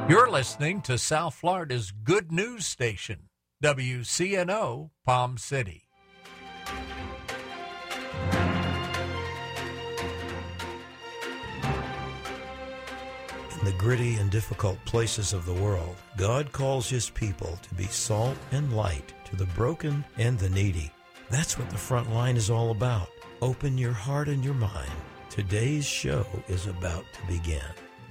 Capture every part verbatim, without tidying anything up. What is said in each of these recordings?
You're listening to South Florida's good news station, W C N O Palm City. In the gritty and difficult places of the world, God calls His people to be salt and light to the broken and the needy. That's what the front line is all about. Open your heart and your mind. Today's show is about to begin.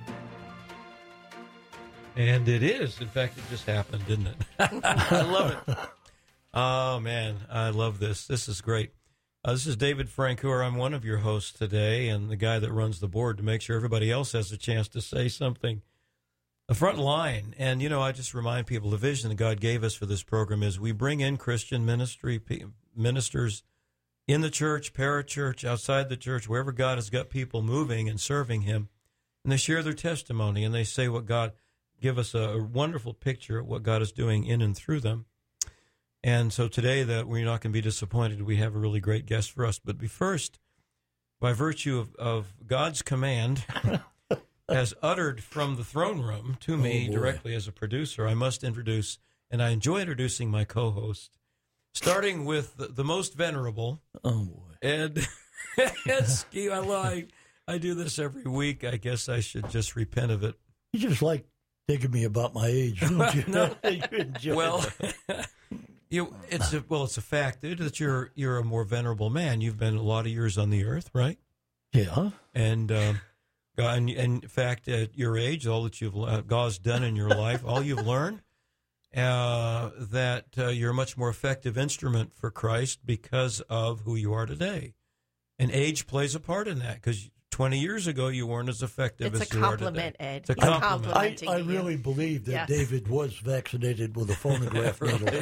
And it is. In fact, it just happened, didn't it? I love it. Oh, man, I love this. This is great. Uh, this is David Francoeur. I'm one of your hosts today and the guy that runs the board to make sure everybody else has a chance to say something. The front line. And, you know, I just remind people the vision that God gave us for this program is we bring in Christian ministry ministers in the church, parachurch, outside the church, wherever God has got people moving and serving Him. And they share their testimony and they say what God... give us a, a wonderful picture of what God is doing in and through them. And so today that we're not going to be disappointed. We have a really great guest for us. But be first, by virtue of, of God's command, as uttered from the throne room to me oh directly as a producer, I must introduce, and I enjoy introducing my co-host, starting with the, the most venerable. Oh, boy. Ed, Ed Ski. I lie. I do this every week. I guess I should just repent of it. You just like thinking me about my age, don't you? No. You enjoy well, you it's a, well, it's a fact, dude, that you're you're a more venerable man. You've been a lot of years on the earth, right? Yeah. And um, God, and, and in fact, at your age, all that you've uh, God's done in your life, all you've learned, uh, that uh, you're a much more effective instrument for Christ because of who you are today. And age plays a part in that because twenty years ago, you weren't as effective it's as a you are today. compliment, Ed. It's a He's compliment. I, complimenting I you. really believe that Yes. David was vaccinated with a phonograph needle.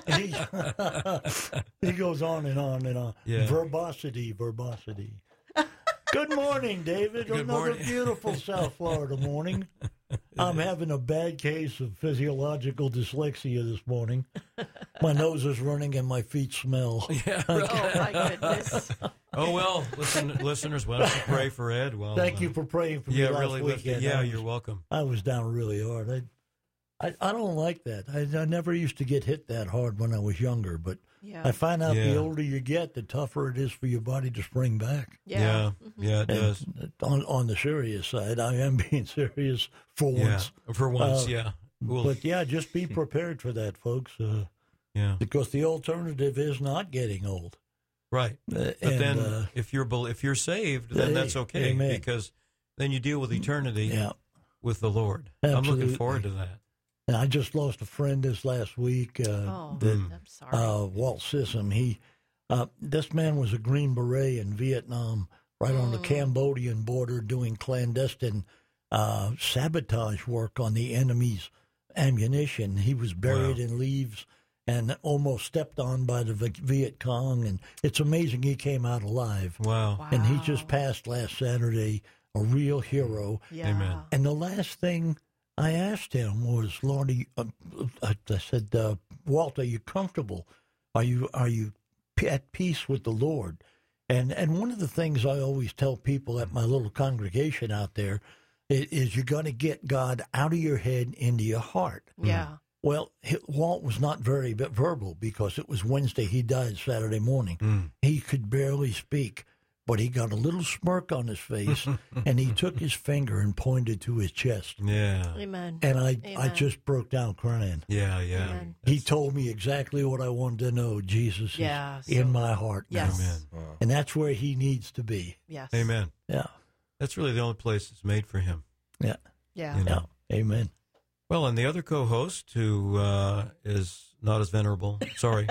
he, he goes on and on and on. Yeah. Verbosity, verbosity. Good morning, David. Good Another morning. beautiful South Florida morning. I'm having a bad case of physiological dyslexia this morning. My nose is running and my feet smell. Yeah. Oh, my goodness. Oh, well, listen, listeners, why don't you pray for Ed? Well, Thank uh, you for praying for yeah, me last really. weekend. Yeah, I was- you're welcome. I was down really hard. I, I, I don't like that. I, I never used to get hit that hard when I was younger, but Yeah. I find out Yeah. the older you get, the tougher it is for your body to spring back. Yeah. Yeah, Mhm. yeah, it does. And on on the serious side, I am being serious for Yeah, once. for once, Uh, yeah. We'll- But yeah, just be prepared for that, folks, uh, yeah, because the alternative is not getting old. right. Uh, But and, then, uh, if you're bel- if you're saved, then hey, that's okay amen. because then you deal with eternity yeah. with the Lord. I'm Absolutely. looking forward to that. And I just lost a friend this last week. Uh, Oh, that Mm. I'm sorry. uh, Walt Sissom. He, uh, this man was a Green Beret in Vietnam, right on the Mm. Cambodian border, doing clandestine uh, sabotage work on the enemy's ammunition. He was buried Wow. in leaves and almost stepped on by the V- Viet Cong, and it's amazing he came out alive. Wow. wow. And he just passed last Saturday, a real hero. Yeah. Amen. And the last thing I asked him was, Lord, are you, uh, I I said, uh, Walt, are you comfortable? Are you are you p- at peace with the Lord? And and one of the things I always tell people at my little congregation out there is, is you're going to get God out of your head into your heart. Yeah. Well, he- Walt was not very bit verbal because it was Wednesday. He died Saturday morning. Mm. He could barely speak, but he got a little smirk on his face, and he took his finger and pointed to his chest. Yeah, Amen. And I, I Amen. just broke down crying. yeah, yeah. Amen. He told me exactly what I wanted to know. Jesus Yeah, is so- in my heart now. Yes. Amen. And that's where he needs to be. Yes. Amen. Yeah. That's really the only place it's made for him. Yeah. Yeah. You know? Yeah. Amen. Well, and the other co-host who uh, is not as venerable, sorry,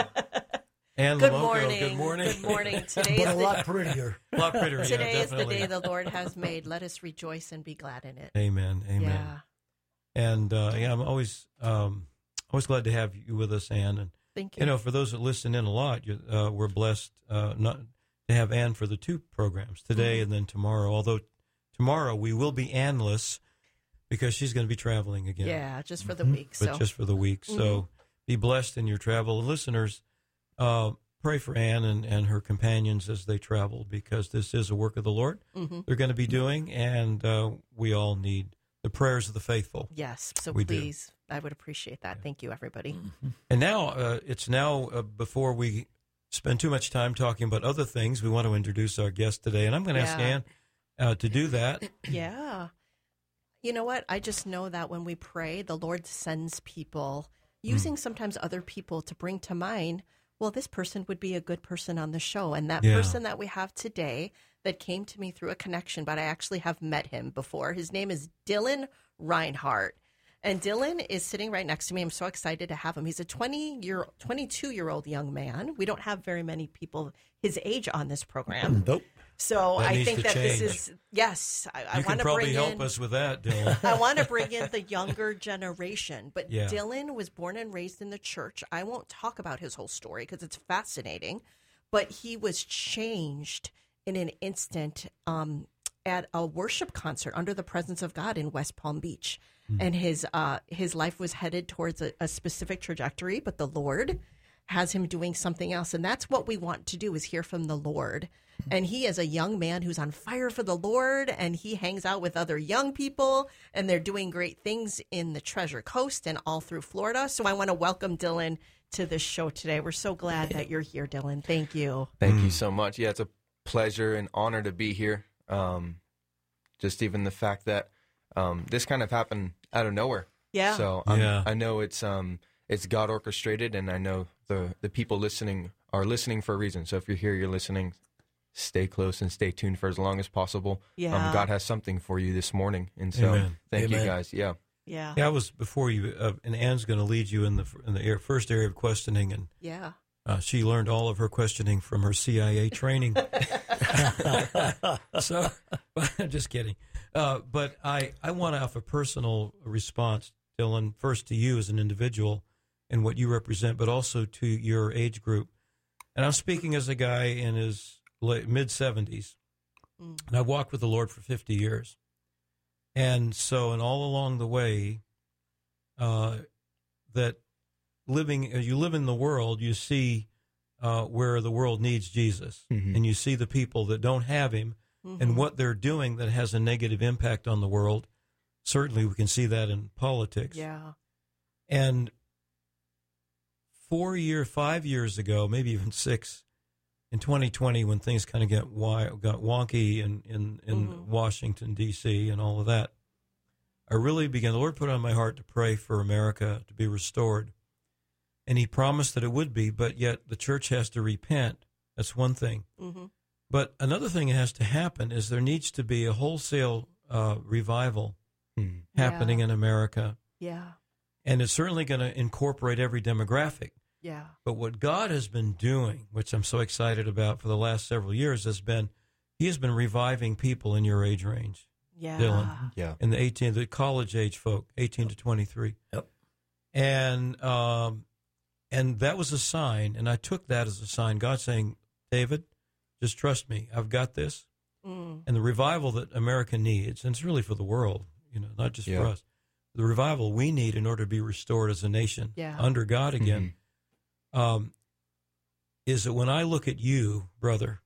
Ann Good Loco. morning. Good morning. Good morning. Today But is a the, lot prettier. A lot prettier, yeah, today is the definitely. day the Lord has made. Let us rejoice and be glad in it. Amen. Amen. Yeah. And uh, yeah, I'm always um, always glad to have you with us, Ann. And Thank you. you know, for those that listen in a lot, you, uh, we're blessed uh, not to have Ann for the two programs today Mhm. and then tomorrow. Although tomorrow we will be Annless because she's going to be traveling again. yeah, just for the Mhm. week. but So just for the week. Mhm. So be blessed in your travel. Listeners, uh, pray for Ann and, and her companions as they travel because this is a work of the Lord Mhm. they're going to be doing, and uh, we all need the prayers of the faithful. Yes. So We do. please, I would appreciate that. Thank you, everybody. And now uh, it's now uh, before we spend too much time talking about other things, we want to introduce our guest today, and I'm going to ask Yeah. Ann uh, to do that. Yeah. You know what? I just know that when we pray, the Lord sends people, using sometimes other people to bring to mind, well, this person would be a good person on the show. And that Yeah. person that we have today that came to me through a connection, but I actually have met him before. His name is Dylan Reinhardt. And Dylan is sitting right next to me. I'm so excited to have him. He's a twenty year, twenty-two year old young man. We don't have very many people his age on this program. Nope. So That I needs think to that change. this is, yes, I, I You want can to probably bring help in, us with that, Dylan. I want to bring in the younger generation. But Yeah. Dylan was born and raised in the church. I won't talk about his whole story because it's fascinating, but he was changed in an instant um, at a worship concert under the presence of God in West Palm Beach. And his uh, his life was headed towards a, a specific trajectory, but the Lord has him doing something else. And that's what we want to do, is hear from the Lord. And he is a young man who's on fire for the Lord, and he hangs out with other young people, and they're doing great things in the Treasure Coast and all through Florida. So I want to welcome Dylan to this show today. We're so glad that you're here, Dylan. Thank you. Thank you so much. Yeah, it's a pleasure and honor to be here. Um, just even the fact that um, this kind of happened out of nowhere. Yeah. So I'm, Yeah. I know it's um, it's God orchestrated, and I know the the people listening are listening for a reason. So if you're here, you're listening. Stay close and stay tuned for as long as possible. Yeah. Um, God has something for you this morning, and so Amen. thank you Amen. guys. Yeah. Yeah. Yeah, I was before you, uh, and Ann's going to lead you in the in the air, first area of questioning, and Yeah. uh, she learned all of her questioning from her C I A training. So, just kidding. Uh, but I, I want to have a personal response, Dylan, first to you as an individual and what you represent, but also to your age group. And I'm speaking as a guy in his mid seventies, Mm. and I've walked with the Lord for fifty years. And so, and all along the way, uh, that living, as you live in the world, you see uh, where the world needs Jesus, Mhm. and you see the people that don't have him Mhm. and what they're doing that has a negative impact on the world. Certainly, we can see that in politics. Yeah. And four year, five years ago, maybe even six, in twenty twenty, when things kind of got wild, got wonky in in, in Mhm. Washington D C and all of that, I really began. The Lord put on my heart to pray for America to be restored, and He promised that it would be. But yet, the church has to repent. That's one thing. Mm-hmm. But another thing that has to happen is there needs to be a wholesale uh, revival Hmm. happening Yeah. in America. Yeah. And it's certainly going to incorporate every demographic. Yeah. But what God has been doing, which I'm so excited about for the last several years, has been He has been reviving people in your age range, Yeah. Dylan. Yeah. in the eighteen, the college age folk, eighteen to twenty-three. Yep. And um, and that was a sign, and I took that as a sign. God saying, David, just trust me. I've got this. Mm. And the revival that America needs, and it's really for the world, you know, not just for Yeah. us. The revival we need in order to be restored as a nation Yeah. under God again, um, is that when I look at you, brother,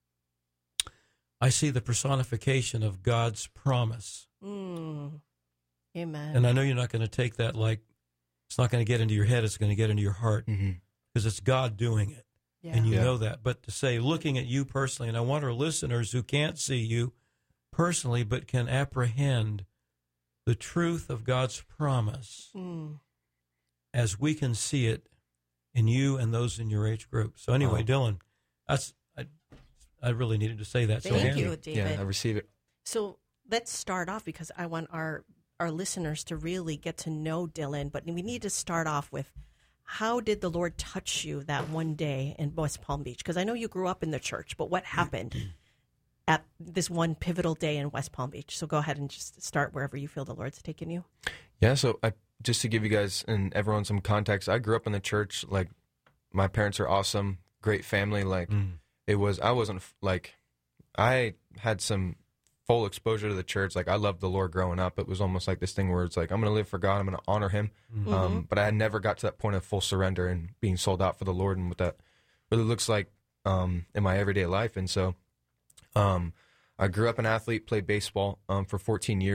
I see the personification of God's promise. Mm. Amen. And I know you're not going to take that like it's not going to get into your head, it's going to get into your heart Mm-hmm. because it's God doing it. yeah. And you Yeah. know that. But to say, looking at you personally, and I want our listeners who can't see you personally but can apprehend the truth of God's promise Mm. as we can see it in you and those in your age group. So anyway, Wow. Dylan, that's I, I really needed to say that. so Thank Andy, you, David. Yeah, I receive it. So let's start off because I want our our listeners to really get to know Dylan, but we need to start off with how did the Lord touch you that one day in West Palm Beach? Because I know you grew up in the church, but what happened at this one pivotal day in West Palm Beach? So go ahead and just start wherever you feel the Lord's taken you. Yeah, so I, just to give you guys and everyone some context, I grew up in the church. Like, my parents are awesome, great family. Like, Mm. it was, I wasn't, like, I had some full exposure to the church. Like, I loved the Lord growing up. It was almost like this thing where it's like, I'm going to live for God, I'm going to honor Him. Mm. Um, but I had never got to that point of full surrender and being sold out for the Lord and what that really looks like um, in my everyday life. And so um, I grew up an athlete, played baseball um, for fourteen years.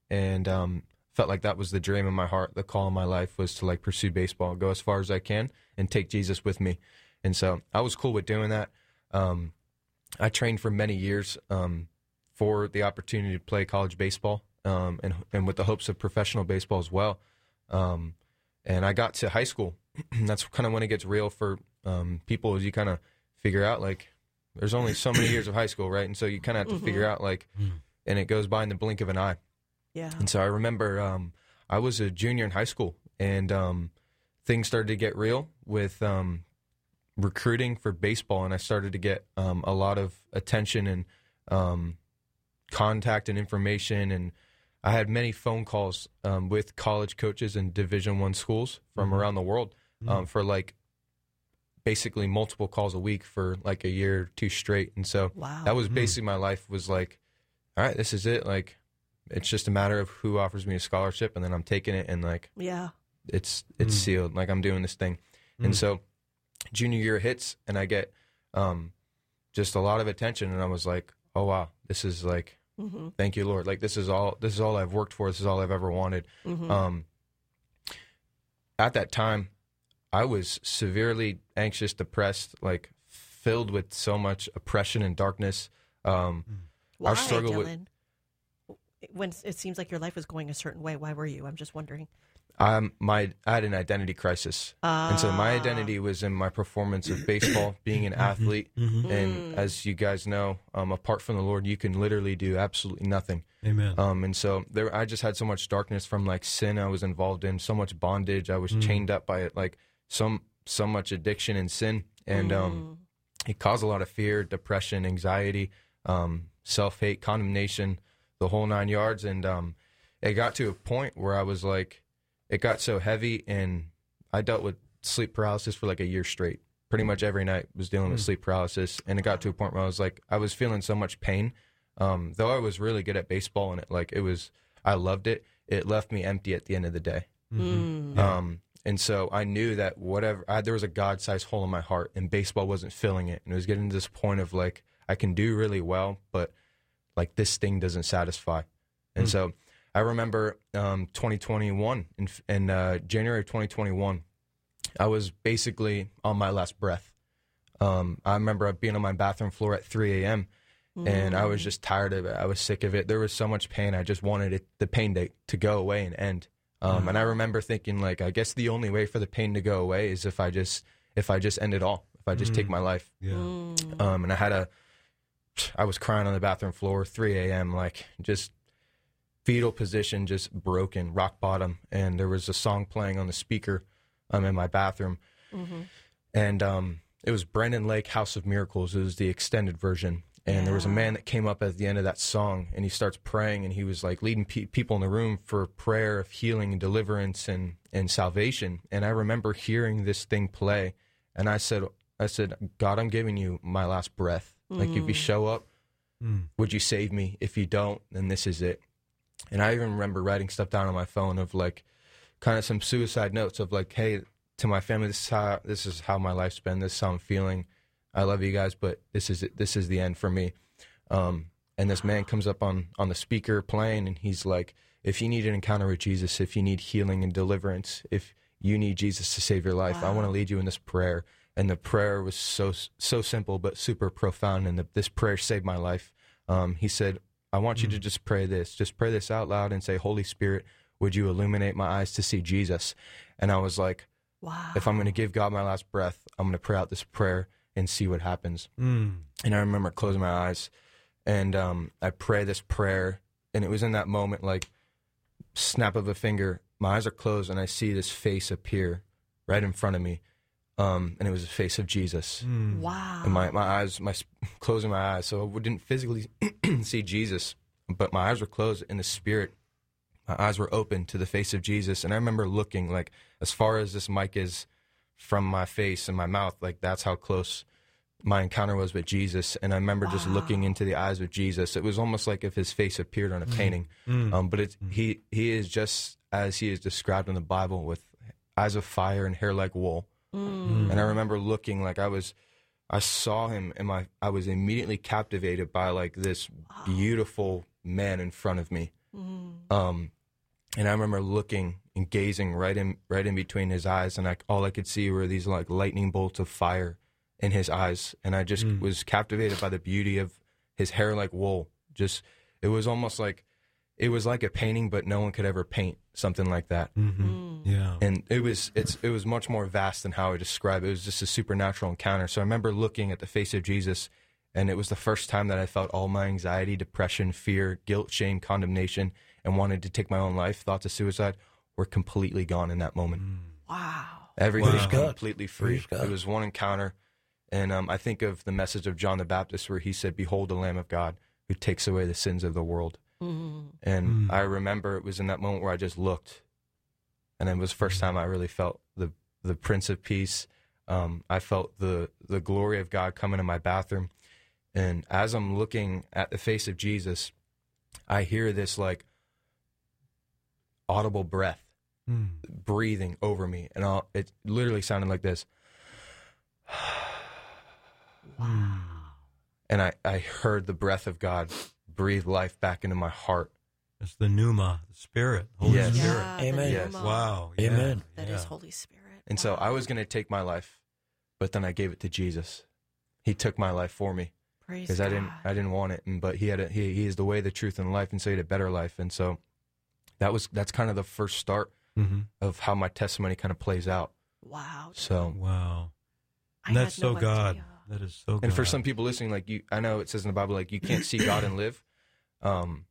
and um, felt like that was the dream of my heart. The call of my life was to like pursue baseball, go as far as I can, and take Jesus with me. And so I was cool with doing that. Um, I trained for many years um, for the opportunity to play college baseball, um, and and with the hopes of professional baseball as well. Um, and I got to high school. That's kind of when it gets real for um, people, as you kind of figure out, like, there's only so many years of high school, right? And so you kind of have to mm-hmm. figure out, like, and it goes by in the blink of an eye. Yeah. And so I remember um, I was a junior in high school, and um, things started to get real with um, recruiting for baseball, and I started to get um, a lot of attention and um, contact and information, and I had many phone calls um, with college coaches in Division One schools from mm-hmm. around the world um, mm-hmm. for like basically multiple calls a week for like a year or two straight. And so wow. that was mm-hmm. basically my life was like, all right, this is it. Like, it's just a matter of who offers me a scholarship, and then I'm taking it, and like, yeah, it's it's mm-hmm. sealed. Like, I'm doing this thing. Mm-hmm. And so junior year hits, and I get um, just a lot of attention, and I was like, oh wow, this is like, mm-hmm. thank you, Lord. Like, this is all, this is all I've worked for. This is all I've ever wanted. Mm-hmm. Um, at that time, I was severely anxious, depressed, like filled with so much oppression and darkness. Um, why, I struggled Dylan? With, when it seems like your life was going a certain way, why were you? I'm just wondering. Um, my I had an identity crisis, uh, and so my identity was in my performance of baseball, being an athlete. Mm-hmm. And as you guys know, um, apart from the Lord, you can literally do absolutely nothing. Amen. Um, and so there, I just had so much darkness from like sin I was involved in, so much bondage. I was mm. chained up by it, like some so much addiction and sin, and mm. um, it caused a lot of fear, depression, anxiety, um, self hate, condemnation, the whole nine yards. And um, it got to a point where I was like. It got so heavy, and I dealt with sleep paralysis for like a year straight. Pretty much every night was dealing with sleep paralysis, and it got to a point where I was like, I was feeling so much pain. Um, though I was really good at baseball, and it like it was, I loved it. It left me empty at the end of the day. Mm-hmm. Um, and so I knew that whatever I, there was a God-sized hole in my heart, and baseball wasn't filling it. And it was getting to this point of like I can do really well, but like this thing doesn't satisfy. And mm-hmm. so. I remember um, twenty twenty-one, in, in uh, January of twenty twenty-one, I was basically on my last breath. Um, I remember being on my bathroom floor at three a.m., mm. and I was just tired of it. I was sick of it. There was so much pain. I just wanted it, the pain to, to go away and end. Um, mm. And I remember thinking, like, I guess the only way for the pain to go away is if I just if I just end it all, if I just mm. take my life. Yeah. Mm. Um, and I had a, I was crying on the bathroom floor, three a.m., like, just... fetal position, just broken, rock bottom, and there was a song playing on the speaker um, in my bathroom, mm-hmm. and um, it was Brendan Lake, House of Miracles. It was the extended version, and yeah. there was a man that came up at the end of that song, and he starts praying, and he was like leading pe- people in the room for prayer of healing and deliverance and, and salvation, and I remember hearing this thing play, and I said, I said, God, I'm giving you my last breath. Mm. Like, if you show up, mm. would you save me? If you don't, then this is it. And I even remember writing stuff down on my phone of like kind of some suicide notes of like, hey, to my family, this is how this is how my life's been. This is how I'm feeling. I love you guys, but this is it. This is the end for me. Um, and this man comes up on, on the speaker playing, and he's like, if you need an encounter with Jesus, if you need healing and deliverance, if you need Jesus to save your life, wow. I want to lead you in this prayer. And the prayer was so so simple but super profound, and the, this prayer saved my life. Um, he said, I want you mm. to just pray this. Just pray this out loud and say, Holy Spirit, would you illuminate my eyes to see Jesus? And I was like, wow. If I'm going to give God my last breath, I'm going to pray out this prayer and see what happens. Mm. And I remember closing my eyes, and um, I pray this prayer, and it was in that moment, like, snap of a finger, my eyes are closed, and I see this face appear right in front of me. Um, and it was the face of Jesus. Mm. Wow. And my, my eyes, my closing my eyes, so I didn't physically see Jesus, but my eyes were closed in the spirit. My eyes were open to the face of Jesus. And I remember looking, like, as far as this mic is from my face and my mouth, like, that's how close my encounter was with Jesus. And I remember wow. just looking into the eyes of Jesus. It was almost like if his face appeared on a mm. painting. Mm. Um, but it's, mm. he, he is just as he is described in the Bible, with eyes of fire and hair like wool. Mm. And I remember looking, like, I was, I saw him, and my, I was immediately captivated by, like, this wow. beautiful man in front of me. Mm. Um, and I remember looking and gazing right in right in between his eyes, and I, all I could see were these like lightning bolts of fire in his eyes, and I just mm. was captivated by the beauty of his hair like wool. Just it was almost like it was like a painting, but no one could ever paint something like that. Mm-hmm. Mm. Yeah, and it was it's it was much more vast than how I describe it. It was just a supernatural encounter. So I remember looking at the face of Jesus, and it was the first time that I felt all my anxiety, depression, fear, guilt, shame, condemnation, and wanted to take my own life, thoughts of suicide, were completely gone in that moment. Mm. Wow. Everything was Wow. completely free. It was one encounter. And um, I think of the message of John the Baptist where he said, "Behold the Lamb of God who takes away the sins of the world." Mm. And Mm. I remember it was in that moment where I just looked. And it was the first time I really felt the, the Prince of Peace. Um, I felt the, the glory of God come into my bathroom. And as I'm looking at the face of Jesus, I hear this like audible breath Mm. breathing over me. And I'll, it literally sounded like this. Mm. And I, I heard the breath of God breathe life back into my heart. It's the pneuma, the Spirit, Holy Yes. Spirit. Yeah, the Amen. Yes. pneuma. Wow. yeah, Amen. That yeah. is Holy Spirit. And so Wow. I was going to take my life, but then I gave it to Jesus. He took my life for me Praise because I didn't God. I didn't want it, and but he had a, he he is the way, the truth, and life, and so he had a better life. And so that was that's kind of the first start Mm-hmm. of how my testimony kind of plays out. Wow. So Wow. I And that's had no so God. idea. That is so God. and for some people listening, like you, I know it says in the Bible like you can't see God and live, um,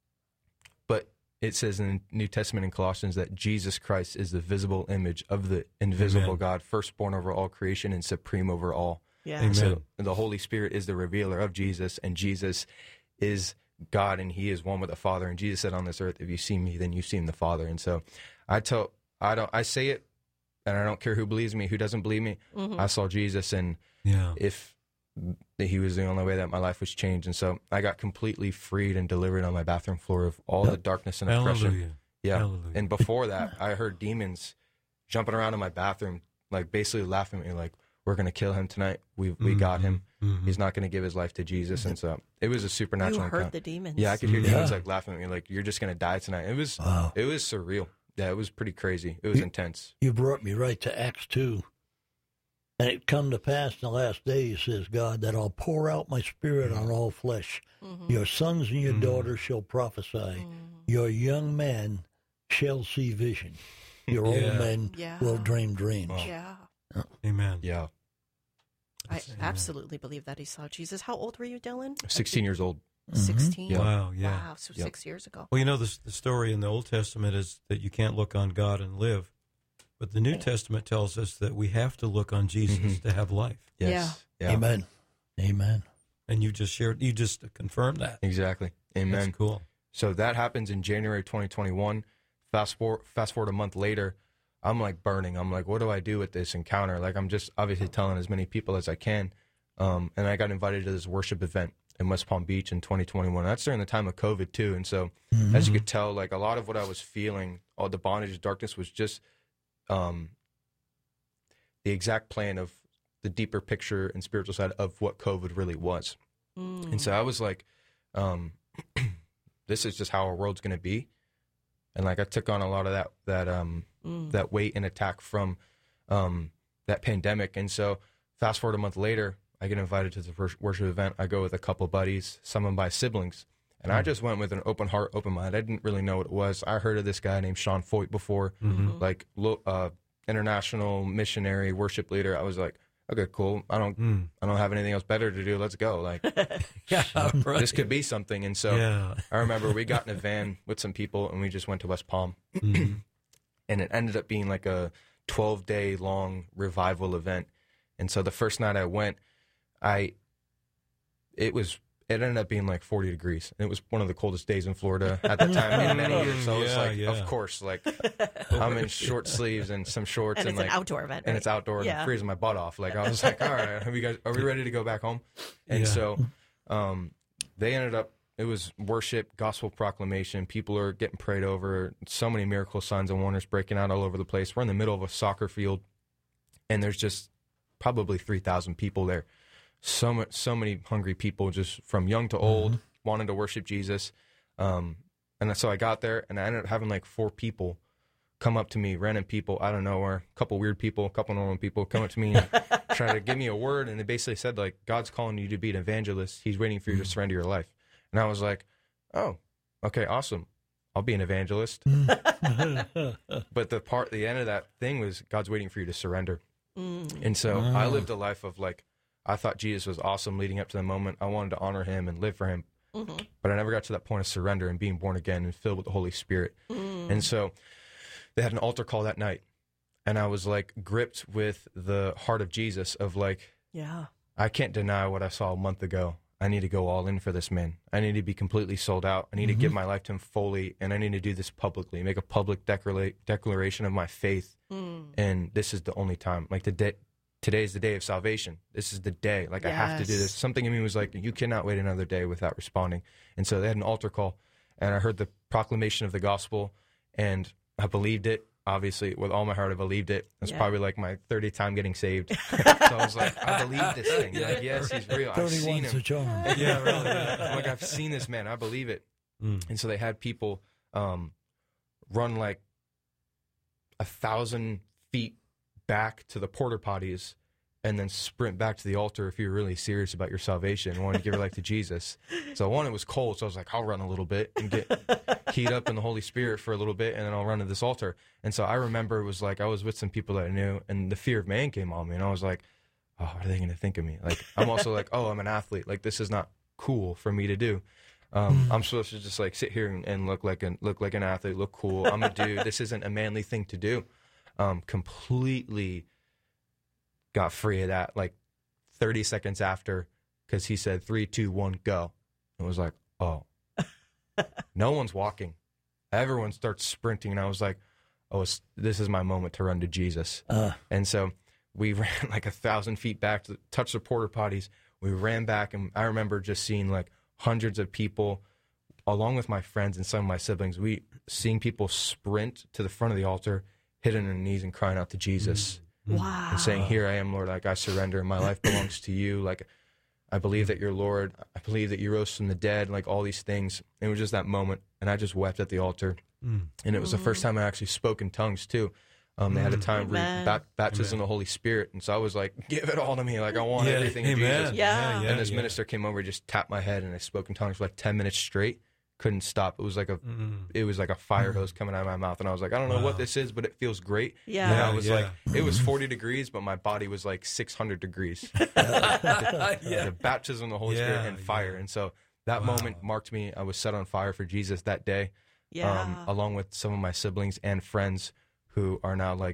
but it says in the New Testament in Colossians that Jesus Christ is the visible image of the invisible Amen. God, firstborn over all creation and supreme over all. Yeah. Amen. So the Holy Spirit is the revealer of Jesus, and Jesus is God, and He is one with the Father. And Jesus said, "On this earth, if you see Me, then you've seen the Father." And so, I tell, I don't, I say it, and I don't care who believes me, who doesn't believe me. Mhm. I saw Jesus, and Yeah. if He was the only way that my life was changed, and so I got completely freed and delivered on my bathroom floor of all the darkness and oppression. Hallelujah. Yeah. Hallelujah. And before that, I heard demons jumping around in my bathroom, like basically laughing at me, like, "We're going to kill him tonight. We we got him. Mhm. He's not going to give his life to Jesus." And so it was a supernatural You encounter. heard the demons. Yeah, I could hear Yeah. demons like laughing at me, like, "You're just going to die tonight." It was Wow. it was surreal. Yeah, it was pretty crazy. It was You- intense. You brought me right to Acts two. And it come to pass in the last days, says God, that I'll pour out my spirit on all flesh. Mhm. Your sons and your Mhm. daughters shall prophesy. Mhm. Your young men shall see vision. Your Yeah. old men Yeah. will dream dreams. Wow. Yeah. Amen. Yeah, I Amen. absolutely believe that he saw Jesus. How old were you, Dylan? sixteen years old. Mhm. sixteen. Yeah. Wow. Yeah. Wow. So Yep. six years ago. Well, you know, the, the story in the Old Testament is that you can't look on God and live. But the New Testament tells us that we have to look on Jesus Mhm. to have life. Yes. Yeah. Amen. Amen. And you just shared, you just confirmed that. Exactly. Amen. That's cool. So that happens in January twenty twenty-one. Fast forward, fast forward a month later, I'm like burning. I'm like, what do I do with this encounter? Like, I'm just obviously telling as many people as I can. Um, and I got invited to this worship event in West Palm Beach in twenty twenty-one. That's during the time of COVID too. And so, Mhm. as you could tell, like a lot of what I was feeling, all the bondage of darkness was just um, the exact plan of the deeper picture and spiritual side of what COVID really was. Mm. And so I was like, um, this is just how our world's going to be. And like I took on a lot of that that um, Mm. that weight and attack from um, that pandemic. And so fast forward a month later, I get invited to the first worship event. I go with a couple buddies, some of my siblings. And I just went with an open heart, open mind. I didn't really know what it was. I heard of this guy named Sean Foyt before, Mhm. like lo- uh, international missionary worship leader. I was like, okay, cool. I don't, Mm. I don't have anything else better to do. Let's go. Like Yeah, right. this could be something. And so yeah. I remember we got in a van with some people and we just went to West Palm, Mhm. and it ended up being like a twelve day long revival event. And so the first night I went, I, it was, it ended up being like forty degrees. And it was one of the coldest days in Florida at the time in many years. So I was Yeah, like, yeah. of course, like I'm in short sleeves and some shorts And and, it's like, an outdoor event. and right? it's outdoor and Yeah. I'm freezing my butt off. Like I was like, all right, are we guys, are we ready to go back home? And Yeah. so, um, they ended up, it was worship, gospel proclamation. People are getting prayed over. So many miracle signs and wonders breaking out all over the place. We're in the middle of a soccer field, and there's just probably three thousand people there. So much, so many hungry people, just from young to old, wanting to worship Jesus. Um, And so I got there, and I ended up having like four people come up to me, random people, I don't know, or a couple weird people, a couple normal people come up to me and try to give me a word. And they basically said, like, God's calling you to be an evangelist. He's waiting for you to surrender your life. And I was like, oh, okay, awesome. I'll be an evangelist. But the part, the end of that thing was God's waiting for you to surrender. Mm. And so wow. I lived a life of like, I thought Jesus was awesome leading up to the moment. I wanted to honor him and live for him. Mm-hmm. But I never got to that point of surrender and being born again and filled with the Holy Spirit. Mm. And so they had an altar call that night. And I was like gripped with the heart of Jesus of like, yeah, I can't deny what I saw a month ago. I need to go all in for this man. I need to be completely sold out. I need mm-hmm. to give my life to him fully, and I need to do this publicly, make a public declara- declaration of my faith. Mm. And this is the only time. Like the day, today is the day of salvation. This is the day. Like yes. I have to do this. Something in me was like, you cannot wait another day without responding. And so they had an altar call, and I heard the proclamation of the gospel, and I believed it. Obviously, with all my heart, I believed it. It's yeah. probably like my thirtieth time getting saved. So I was like, I believe this thing. Yeah. Like, yes, he's real. I've seen him. Yeah, really. Yeah. Like, I've seen this man. I believe it. Mm. And so they had people um, run like a thousand feet back to the porta potties and then sprint back to the altar if you're really serious about your salvation and wanted to give your life to Jesus. So one, it was cold, so I was like, I'll run a little bit and get heat up in the Holy Spirit for a little bit, and then I'll run to this altar. And so I remember it was like I was with some people that I knew, and the fear of man came on me, and I was like, oh, what are they going to think of me? Like, I'm also like, oh, I'm an athlete. Like, this is not cool for me to do. Um, I'm supposed to just like sit here and, and look like an look like an athlete, look cool. I'm a dude. This isn't a manly thing to do. Um, completely got free of that like thirty seconds after, because he said three, two, one, go. And it was like, oh, no one's walking. Everyone starts sprinting. And I was like, oh, it's, this is my moment to run to Jesus. Uh. And so we ran like a thousand feet back to touch the porta potties. We ran back, and I remember just seeing like hundreds of people, along with my friends and some of my siblings, we seeing people sprint to the front of the altar, hitting their knees and crying out to Jesus. Mm. Wow. And saying, here I am, Lord, like I surrender. My life belongs to you. Like, I believe that you're Lord. I believe that you rose from the dead, like all these things. And it was just that moment. And I just wept at the altar. Mm. And it was mm. the first time I actually spoke in tongues too. Um, they had a time re- bat- baptism of the Holy Spirit. And so I was like, give it all to me. Like, I want yeah. everything in Jesus. Yeah. Yeah, and this yeah. minister came over, just tapped my head, and I spoke in tongues for like ten minutes straight. Couldn't stop. It was like a, mm. it was like a fire hose coming out of my mouth, and I was like, I don't know wow. what this is, but it feels great. Yeah, and I was yeah. like, it was forty degrees, but my body was like six hundred degrees. the, yeah. the baptism of the Holy yeah, Spirit and fire, yeah. and so that wow. moment marked me. I was set on fire for Jesus that day, yeah. um, along with some of my siblings and friends who are now like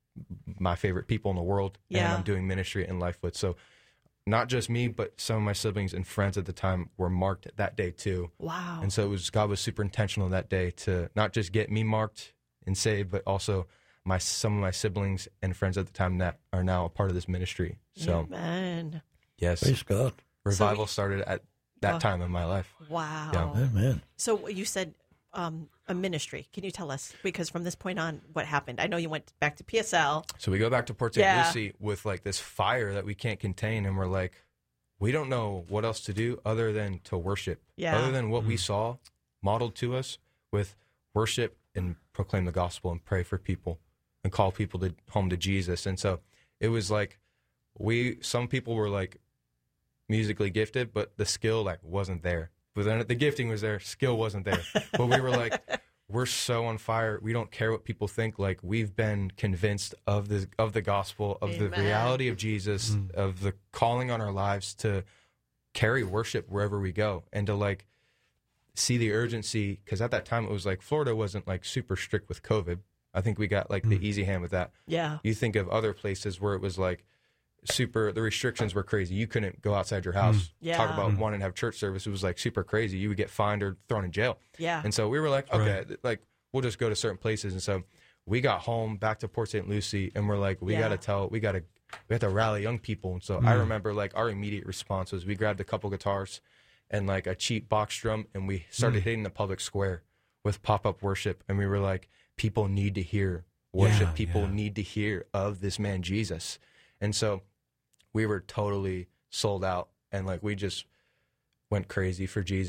my favorite people in the world, yeah. and I'm doing ministry in life with. So. Not just me, but some of my siblings and friends at the time were marked that day too. Wow. And so it was, God was super intentional that day to not just get me marked and saved, but also my some of my siblings and friends at the time that are now a part of this ministry. So, amen. Yes. Praise God. Revival so, started at that uh, time in my life. Wow. Yeah. Amen. So you said um, a ministry. Can you tell us? Because from this point on, what happened? I know you went back to P S L. So we go back to Port Saint yeah. Lucie with like this fire that we can't contain, and we're like, we don't know what else to do other than to worship. Yeah. Other than what Mm-hmm. we saw modeled to us with worship and proclaim the gospel and pray for people and call people to home to Jesus. And so it was like we some people were like musically gifted, but the skill like wasn't there. But then the gifting was there, skill wasn't there. But we were like, we're so on fire. We don't care what people think. Like, we've been convinced of the of the gospel, of Amen. the reality of Jesus, Mm. of the calling on our lives to carry worship wherever we go, and to like see the urgency. Because at that time it was like Florida wasn't like super strict with COVID. I think we got like Mm. the easy hand with that. Yeah. You think of other places where it was like super, the restrictions were crazy. You couldn't go outside your house. Yeah. Talk about Mm. wanting to have church service. It was like super crazy. You would get fined or thrown in jail. Yeah. And so we were like, okay, Right. th- like we'll just go to certain places. And so we got home back to Port Saint Lucie, and we're like, we Yeah. got to tell, we got to, we have to rally young people. And so I remember like our immediate response was we grabbed a couple guitars and like a cheap box drum, and we started Mm. hitting the public square with pop-up worship. And we were like, people need to hear worship. Yeah, people yeah. need to hear of this man, Jesus. And so we were totally sold out, and like we just went crazy for Jesus.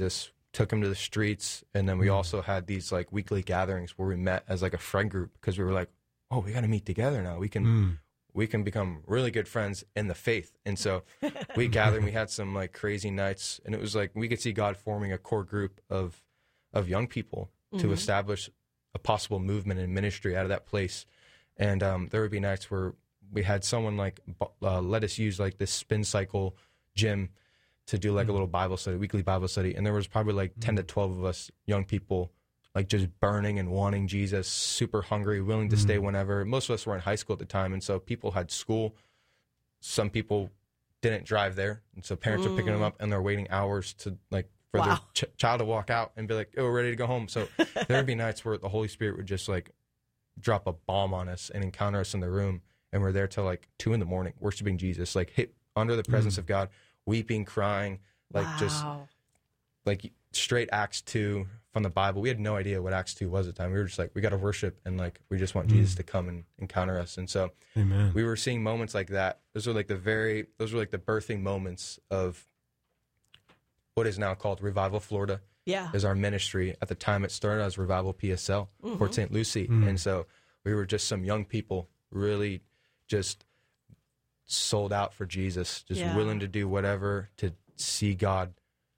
took him to the streets. And then we also had these like weekly gatherings where we met as like a friend group, because we were like, oh, we got to meet together now. We can, mm. we can become really good friends in the faith. And so we gathered and we had some like crazy nights, and it was like, we could see God forming a core group of, of young people mm-hmm. to establish a possible movement and ministry out of that place. And um, there would be nights where we had someone like uh, let us use like this spin cycle gym to do like mm-hmm. a little Bible study, weekly Bible study. And there was probably like mm-hmm. ten to twelve of us young people, like just burning and wanting Jesus, super hungry, willing to mm-hmm. stay whenever. Most of us were in high school at the time. And so people had school. Some people didn't drive there. And so parents mm. are picking them up, and they're waiting hours to like for wow. their ch- child to walk out and be like, oh, we're ready to go home. So there would be nights where the Holy Spirit would just like drop a bomb on us and encounter us in the room. And we're there till like two in the morning, worshiping Jesus, like hit under the presence mm. of God, weeping, crying, like wow. just like straight Acts two from the Bible. We had no idea what Acts two was at the time. We were just like, we got to worship, and like, we just want mm. Jesus to come and encounter us. And so Amen. We were seeing moments like that. Those were like the very, those were like the birthing moments of what is now called Revival Florida. Yeah. Is our ministry. At the time it started as Revival P S L, mm-hmm. Port Saint Lucie. Mm. And so we were just some young people really just sold out for Jesus, just yeah. willing to do whatever to see God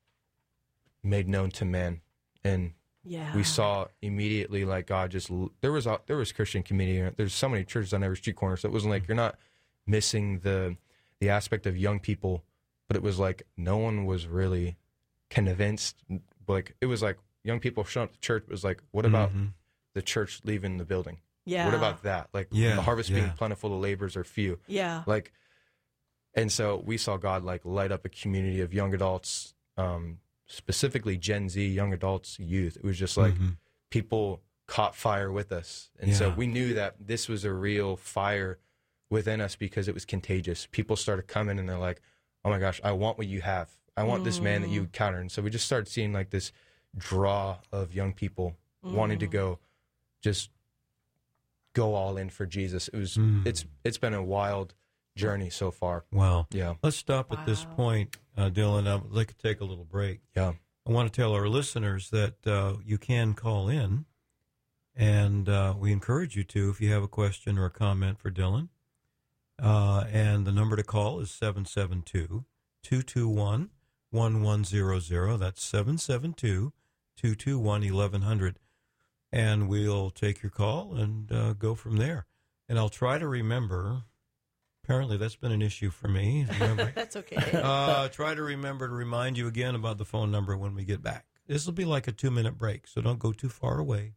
made known to man. And yeah. we saw immediately like God just, there was a, there was Christian community. There's so many churches on every street corner. So it wasn't like, you're not missing the the aspect of young people, but it was like no one was really convinced. Like it was like young people showing up to church. It was like, what about mm-hmm. the church leaving the building? Yeah. What about that? Like yeah, the harvest yeah. being plentiful, the laborers are few. Yeah. Like, and so we saw God like light up a community of young adults, um, specifically Gen Z, young adults, youth. It was just like mm-hmm. people caught fire with us. And yeah. so we knew that this was a real fire within us because it was contagious. People started coming and they're like, oh my gosh, I want what you have. I want mm. this man that you encountered. And so we just started seeing like this draw of young people mm. wanting to go, just go all in for Jesus. It was, mm. it's, it's been a wild journey so far. Wow. Yeah. Let's stop wow. at this point, uh, Dylan. I'd like to take a little break. Yeah. I want to tell our listeners that uh, you can call in, and uh, we encourage you to if you have a question or a comment for Dylan. Uh, and the number to call is seven seven two, two two one, one one zero zero. That's seven seven two, two two one, eleven hundred. And we'll take your call and uh, go from there. And I'll try to remember. Apparently, that's been an issue for me. That's okay. uh, try to remember to remind you again about the phone number when we get back. This will be like a two-minute break, so don't go too far away.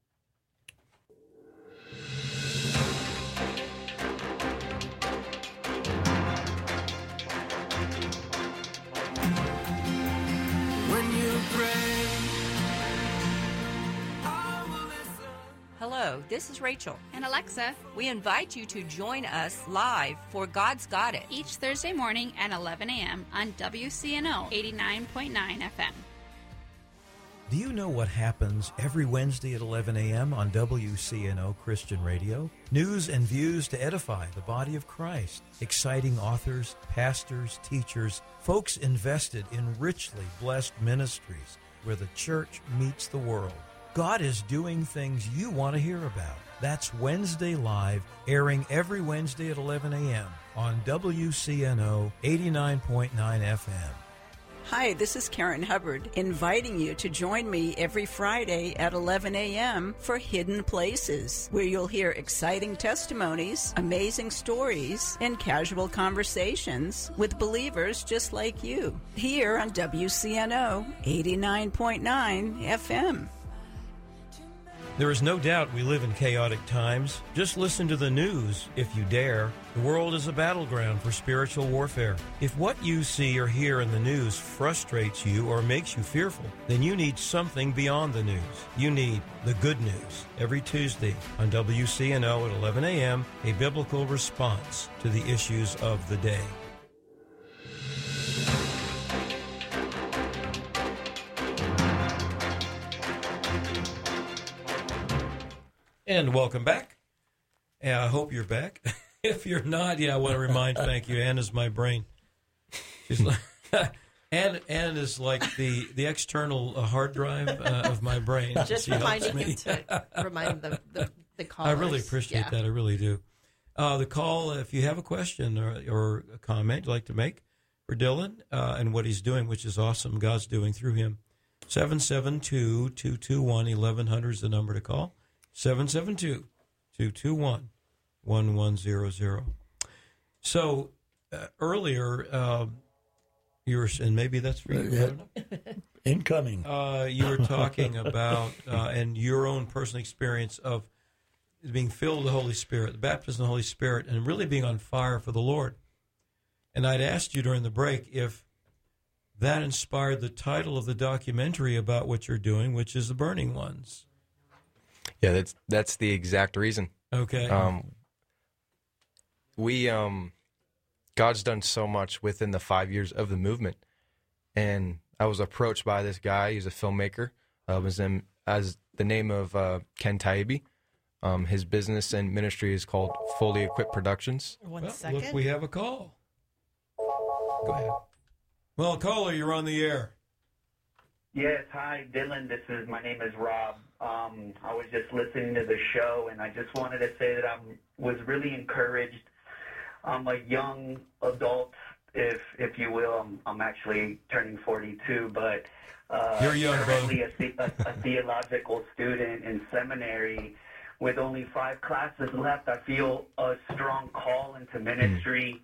Hello, this is Rachel. And Alexa. We invite you to join us live for God's Got It. Each Thursday morning at eleven a.m. on W C N O eighty-nine point nine F M. Do you know what happens every Wednesday at eleven a.m. on W C N O Christian Radio? News and views to edify the body of Christ. Exciting authors, pastors, teachers, folks invested in richly blessed ministries where the church meets the world. God is doing things you want to hear about. That's Wednesday Live, airing every Wednesday at eleven a.m. on W C N O eighty-nine point nine F M. Hi, this is Karen Hubbard, inviting you to join me every Friday at eleven a.m. for Hidden Places, where you'll hear exciting testimonies, amazing stories, and casual conversations with believers just like you, here on W C N O eighty-nine point nine F M. There is no doubt we live in chaotic times. Just listen to the news, if you dare. The world is a battleground for spiritual warfare. If what you see or hear in the news frustrates you or makes you fearful, then you need something beyond the news. You need the good news. Every Tuesday on W C N O at eleven a.m., a biblical response to the issues of the day. And welcome back. Yeah, I hope you're back. If you're not, yeah, I want to remind, thank you, Anna's my brain. She's like, And and is like the the external uh, hard drive uh, of my brain. Just She helps reminding me. him to remind the the, the callers. I really appreciate Yeah. that. I really do. Uh, the call, if you have a question or, or a comment you'd like to make for Dylan uh, and what he's doing, which is awesome, God's doing through him, seven seven two, two two one, eleven hundred is the number to call, seven seven two, two two one, one one zero zero. So uh, earlier, uh, you were, and maybe that's for you, I don't know. Incoming. Uh, you were talking about, uh, and your own personal experience of being filled with the Holy Spirit, the baptism of the Holy Spirit, and really being on fire for the Lord. And I'd asked you during the break if that inspired the title of the documentary about what you're doing, which is The Burning Ones. Yeah, that's that's the exact reason. Okay. Um, we um, God's done so much within the five years of the movement, and I was approached by this guy. He's a filmmaker. Uh, was in as the name of uh, Ken Taibbi. Um, his business and ministry is called Fully Equipped Productions. One well, second. Look, we have a call. Go ahead. Well, caller, you're on the air. Yes, hi, Dylan. This is, my name is Rob. Um, I was just listening to the show, and I just wanted to say that I was really encouraged. I'm a young adult, if if you will. I'm, I'm actually turning forty-two, but uh, You're young, currently a, the- a, a theological student in seminary. With only five classes left, I feel a strong call into ministry.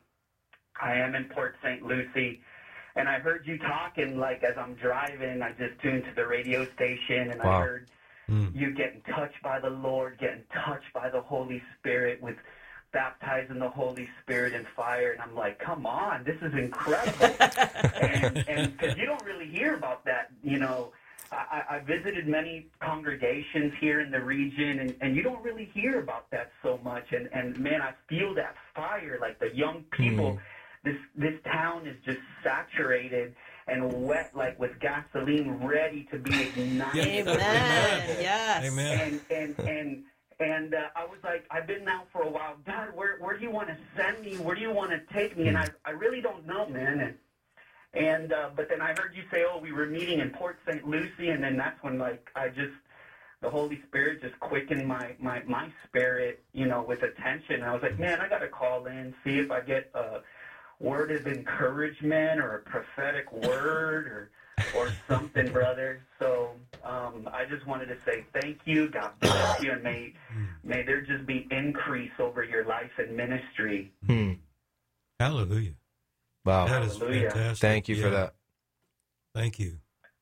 I am in Port Saint Lucie, and I heard you talking, like, as I'm driving, I just tuned to the radio station, and Wow. I heard Mm. you getting touched by the Lord, getting touched by the Holy Spirit, with baptizing the Holy Spirit in fire, and I'm like, come on, this is incredible. and and 'cause you don't really hear about that, you know. I, I visited many congregations here in the region, and, and you don't really hear about that so much. And, and man, I feel that fire, like the young people. Mm. This this town is just saturated and wet, like with gasoline, ready to be ignited. Amen. Yes. Amen. And and and and uh, I was like, I've been now for a while. God, where where do you want to send me? Where do you want to take me? And I I really don't know, man. And And uh, but then I heard you say, oh, we were meeting in Port Saint Lucie, and then that's when, like, I just, the Holy Spirit just quickened my, my, my spirit, you know, with attention. And I was like, man, I got to call in, see if I get a word of encouragement or a prophetic word or or something, brother. So um, I just wanted to say thank you, God bless you, and may, may there just be increase over your life and ministry. Hmm. Hallelujah. Wow. That is Hallelujah. fantastic. Thank you for Yeah. that. Thank you.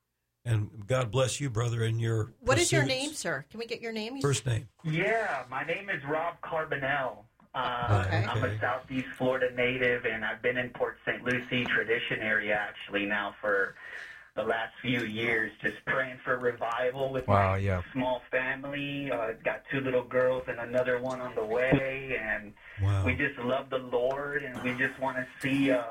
And God bless you, brother, and your What is your pursuits. name, sir? Can we get your name? First name. Yeah, my name is Rob Carbonell. Uh, Okay. I'm Okay. a Southeast Florida native, and I've been in Port Saint Lucie tradition area actually now for the last few years, just praying for revival with Wow, my yeah. small family. Uh, got two little girls and another one on the way, and Wow. we just love the Lord, and we just want to see. Uh,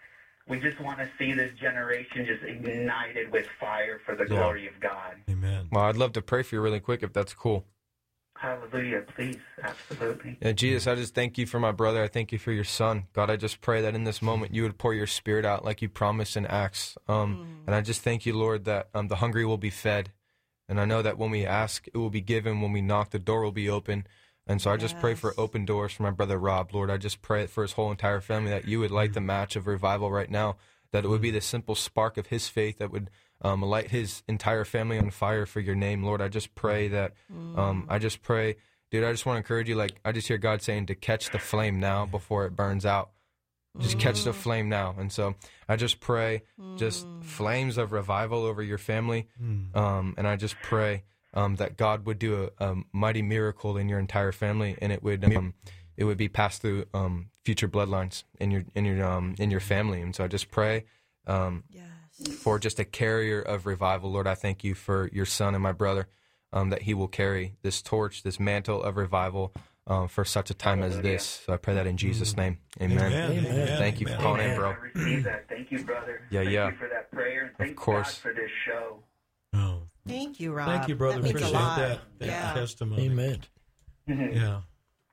we just want to see this generation just ignited with fire for the Yeah. glory of God. Amen. Well, I'd love to pray for you really quick if that's cool. Hallelujah, please, absolutely. Yeah, Jesus, I just thank you for my brother. I thank you for your son. God, I just pray that in this moment you would pour your spirit out like you promised in Acts. Um, And I just thank you, Lord, that um, the hungry will be fed. And I know that when we ask, it will be given. When we knock, the door will be open. And so I just pray for Yes. open doors for my brother Rob. Lord, I just pray for his whole entire family that you would light the match of revival right now, that it would be the simple spark of his faith that would um, light his entire family on fire for your name. Lord, I just pray that, um, I just pray, dude, I just want to encourage you, like, I just hear God saying to catch the flame now before it burns out. Just catch the flame now. And so I just pray just flames of revival over your family. Um, and I just pray um, that God would do a, a mighty miracle in your entire family, and it would um, it would be passed through um, future bloodlines in your in your um, in your family. And so I just pray um, Yes. for just a carrier of revival. Lord, I thank you for your son and my brother, um, that he will carry this torch, this mantle of revival um, for such a time as this. So I pray that in Jesus' name. Amen. Amen. Amen. Thank you for Amen. calling in, I bro. receive that. Thank you, brother. Yeah, thank yeah. you for that prayer, and thank course. God for this show. Oh, Thank you, Rob. thank you, brother. That means Appreciate a lot. that, that Yeah. testimony. Amen. Yeah.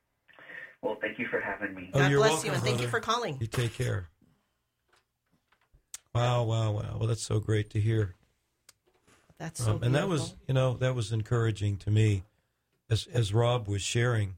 Well, thank you for having me. Oh, God you're bless welcome, you, and thank you brother. for calling. You take care. Wow, wow, wow. Well, that's so great to hear. That's so um, and that was, beautiful. you know, that was encouraging to me as as Rob was sharing.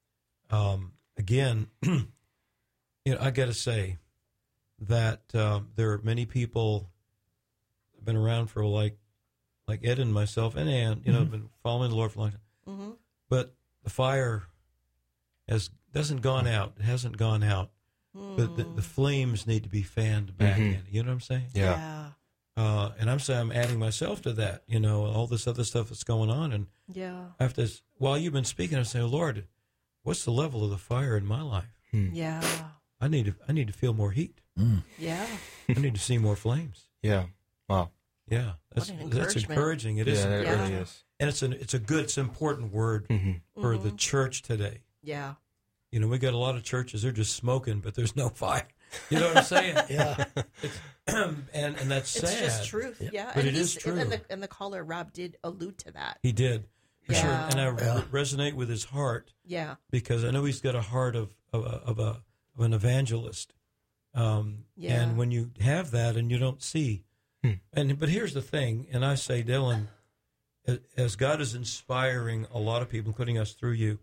Um, again, you know, I got to say that um, there are many people have been around for like like Ed and myself and Ann, you know, Mhm. have been following the Lord for a long time. Mm-hmm. But the fire has doesn't gone out. It hasn't gone out. But the, the flames need to be fanned back Mhm. in. You know what I'm saying? Yeah. Yeah. Uh, and I'm saying I'm adding myself to that. You know, all this other stuff that's going on, and Yeah. I have to. While you've been speaking, I'm saying, Lord, what's the level of the fire in my life? Hmm. Yeah. I need to. I need to feel more heat. Yeah. I need to see more flames. Yeah. Wow. Yeah, that's an that's encouragement. encouraging. It is Yeah, it encouraging. really is. And it's an it's a good, it's an important word Mhm. for the Mhm. church today. Yeah. You know, we got a lot of churches, they're just smoking, but there's no fire. You know what I'm saying? Yeah. It's, and and that's It's sad. just truth. Yeah. But and it is he's- true. And the, and the caller, Rob, did allude to that. He did. For sure. Yeah. And I Yeah. re- resonate with his heart Yeah. because I know he's got a heart of of, a, of, a, of an evangelist. Um, Yeah. And when you have that and you don't see, Hmm. and but here's the thing, and I say, Dylan, as- as God is inspiring a lot of people, including us through you,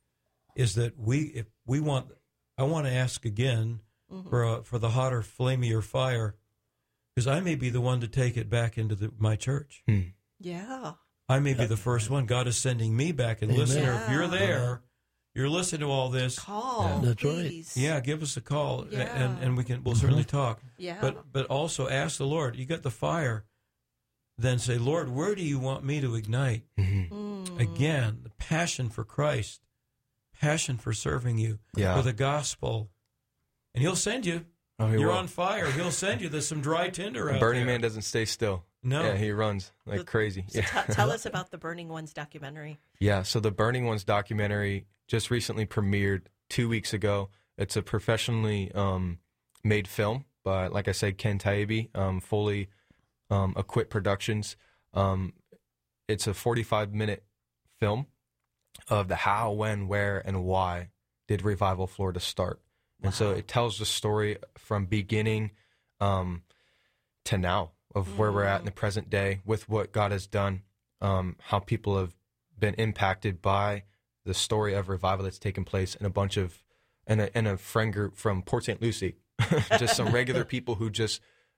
is that we if we want, I want to ask again Mhm. for a, for the hotter, flamier fire, because I may be the one to take it back into the, my church. Hmm. Yeah. I may be the first one. God is sending me back. And Amen. listener, if you're Yeah. there, you're listening to all this. Call. That's right. please. Yeah, give us a call, Yeah. and and we can we'll certainly talk. Yeah. But but also ask the Lord. You got the fire, then say, Lord, where do you want me to ignite Mhm. Mm. again the passion for Christ, passion for serving you, Yeah. for the gospel, and He'll send you. Oh, he You're will. on fire. He'll send you. There's some dry tinder out Burning there. Man doesn't stay still. No. Yeah, he runs like The- crazy. So Yeah. t- tell us about the Burning Ones documentary. Yeah, so the Burning Ones documentary just recently premiered two weeks ago. It's a professionally um, made film by, like I said, Ken Taibbi, um, fully um, equipped productions. Um, it's a forty-five minute film of the how, when, where, and why did Revival Florida start. And so it tells the story from beginning um, to now of where we're at in the present day with what God has done, um, how people have been impacted by the story of revival that's taken place in a bunch of, in a, in a friend group from Port Saint Lucie, just some regular people who just,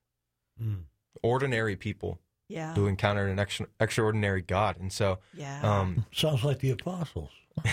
Mm. ordinary people Yeah. who encountered an extra, extraordinary God. And so, Yeah. um, Sounds like the apostles.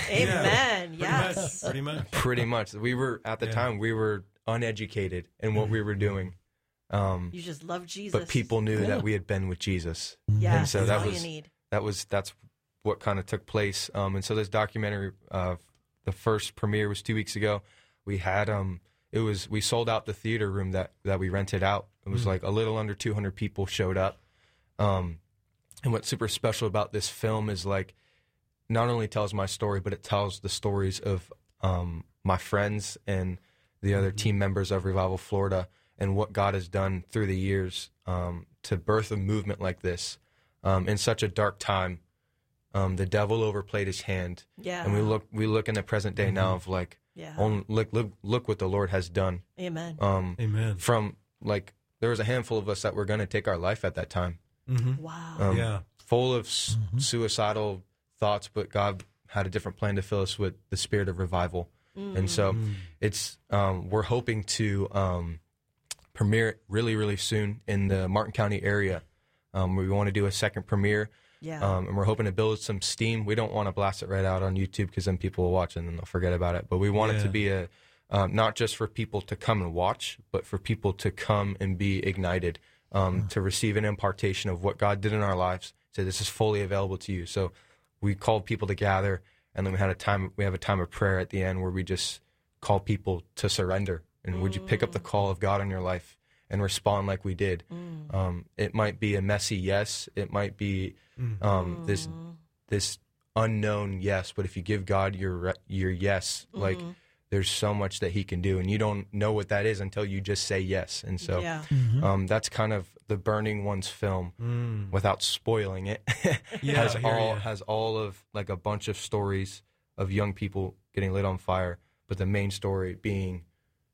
Amen. Pretty Yes. much. Pretty much. pretty much, we were, at the Yeah. time, we were uneducated in what we were doing. Um, You just love Jesus. but people knew Yeah. that we had been with Jesus. Yes. and so that's that all was- you need. that was that's what kind of took place. Um, and so this documentary, uh, the first premiere was two weeks ago. We had um, it was we sold out the theater room that that we rented out. It was like a little under two hundred people showed up. Um, and what's super special about this film is like not only tells my story, but it tells the stories of um, my friends and the other team members of Revival Florida and what God has done through the years um, to birth a movement like this. Um, in such a dark time, um, the devil overplayed his hand, Yeah. and we look we look in the present day now of like, Yeah. on, look look look what the Lord has done. Amen. Um, Amen. from like there was a handful of us that were going to take our life at that time, Mm-hmm. Wow. um, Yeah. full of s- suicidal thoughts, but God had a different plan to fill us with the spirit of revival, and so Mm. it's um, we're hoping to um, premiere it really really soon in the Martin County area. Um, we want to do a second premiere. Yeah. Um, and we're hoping to build some steam. We don't want to blast it right out on YouTube because then people will watch it and then they'll forget about it. But we want it to Yeah. be a um, not just for people to come and watch, but for people to come and be ignited, um, to receive an impartation of what God did in our lives. So this is fully available to you. So we called people to gather, and then we had a time. We have a time of prayer at the end where we just call people to surrender. And would you pick up the call of God in your life and respond like we did? Um, it might be a messy yes. It might be um, this this unknown yes. But if you give God your re- your yes, like there's so much that He can do, and you don't know what that is until you just say yes. And so yeah. um, that's kind of the Burning Ones film, Mm. without spoiling it. Yeah, has I hear all ya. has all of like a bunch of stories of young people getting lit on fire, but the main story being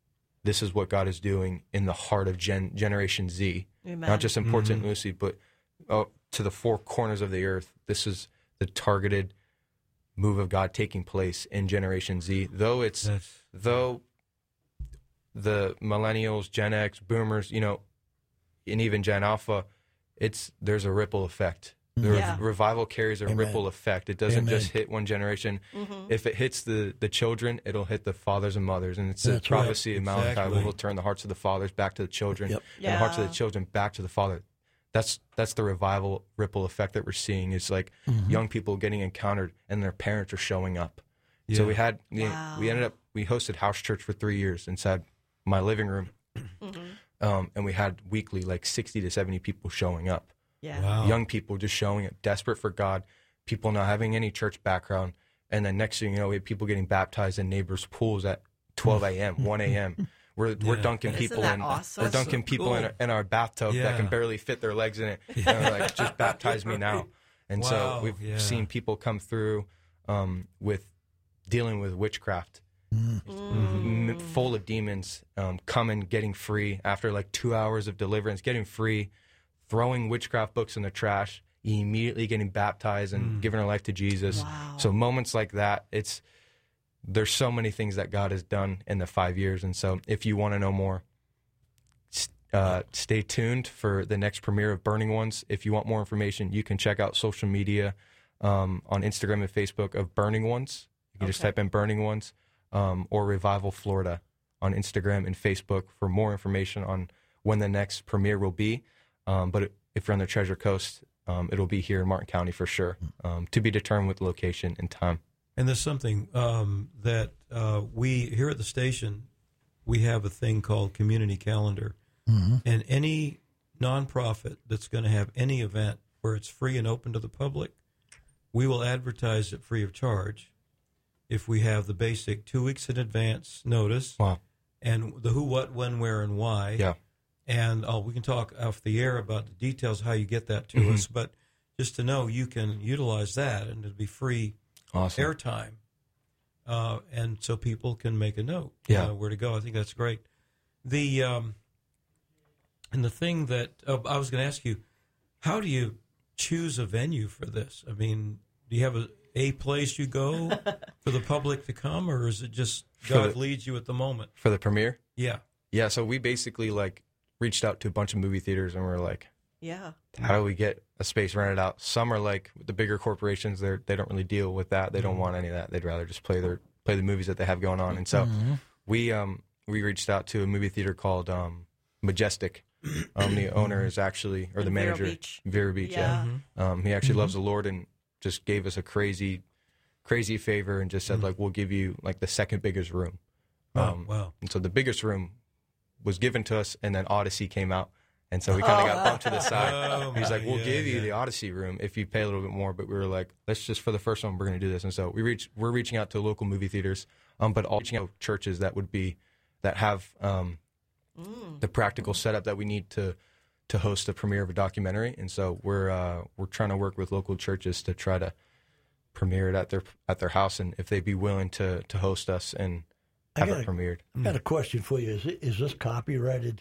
this is what God is doing in the heart of Gen, Generation Z. Amen. Not just in Port Saint Mhm. Lucie, but oh, to the four corners of the earth. This is the targeted move of God taking place in Generation Z. Though it's That's, though the millennials, Gen X, boomers, you know, and even Gen Alpha, it's there's a ripple effect. The Yeah. rev- revival carries a Amen. ripple effect. It doesn't Amen. just hit one generation. Mhm. If it hits the, the children, it'll hit the fathers and mothers. And it's the That's right. prophecy of Malachi Exactly. will turn the hearts of the fathers back to the children, Yep. and the hearts of Yeah. the children back to the father. That's that's the revival ripple effect that we're seeing. It's like young people getting encountered and their parents are showing up. yeah. So we had we, Wow. we ended up we hosted house church for three years inside my living room, Mhm. um, and we had weekly like sixty to seventy people showing up. Yeah. Wow. Young people just showing up, desperate for God, people not having any church background, and then next thing you know, we had people getting baptized in neighbors' pools at twelve a.m., one a.m. We're we're Yeah. dunking Isn't people that in awesome? we're dunking So people in, cool. our, in our bathtub Yeah. that can barely fit their legs in it. And we're like, just baptize me now. And Wow, so we've yeah. seen people come through um, with dealing with witchcraft, Mm. m- full of demons, um, coming, getting free after like two hours of deliverance, getting free, throwing witchcraft books in the trash, immediately getting baptized and Mm. giving their life to Jesus. Wow. So moments like that, it's there's so many things that God has done in the five years. And so if you want to know more, s- uh, stay tuned for the next premiere of Burning Ones. If you want more information, you can check out social media um, on Instagram and Facebook of Burning Ones. You can just Okay. type in Burning Ones um, or Revival Florida on Instagram and Facebook for more information on when the next premiere will be. Um, but if you're on the Treasure Coast, um, it'll be here in Martin County for sure, um, to be determined with location and time. And there's something um, that uh, we here at the station, we have a thing called Community Calendar, Mhm. and any nonprofit that's going to have any event where it's free and open to the public, we will advertise it free of charge. If we have the basic two weeks in advance notice, Wow. and the who, what, when, where, and why, Yeah. and oh, we can talk off the air about the details how you get that to Mhm. us, but just to know you can utilize that and it'll be free Awesome. airtime, uh, and so people can make a note Yeah. uh, where to go. I think that's great. The um, and the thing that uh, I was going to ask you, how do you choose a venue for this? I mean, do you have a, a place you go for the public to come, or is it just For God the- leads you at the moment? For the premiere? Yeah, Yeah, so we basically like reached out to a bunch of movie theaters and we're like, Yeah. how do we get a space rented out? Some are like the bigger corporations, they're they don't really deal with that. They don't want any of that. They'd rather just play their play the movies that they have going on. And so we um we reached out to a movie theater called um Majestic. Um the owner is actually or the In Vero manager Beach. Vero Beach, yeah. Yeah. Um he actually loves the Lord and just gave us a crazy crazy favor and just said like we'll give you like the second biggest room. wow, Um, wow. And so the biggest room was given to us, and then Odyssey came out. And so we kind of got bumped to the side. Oh, He's like, we'll yeah, give you yeah. the Odyssey room if you pay a little bit more. But we were like, let's just, for the first one, we're going to do this. And so we reach, we're reaching out to local movie theaters, um, but all reaching out to churches that would be, that have um, Mm. the practical setup that we need to to host a premiere of a documentary. And so we're uh, we're trying to work with local churches to try to premiere it at their at their house, and if they'd be willing to to host us and I have got it a- premiered. I got a question for you. Is it, is this copyrighted?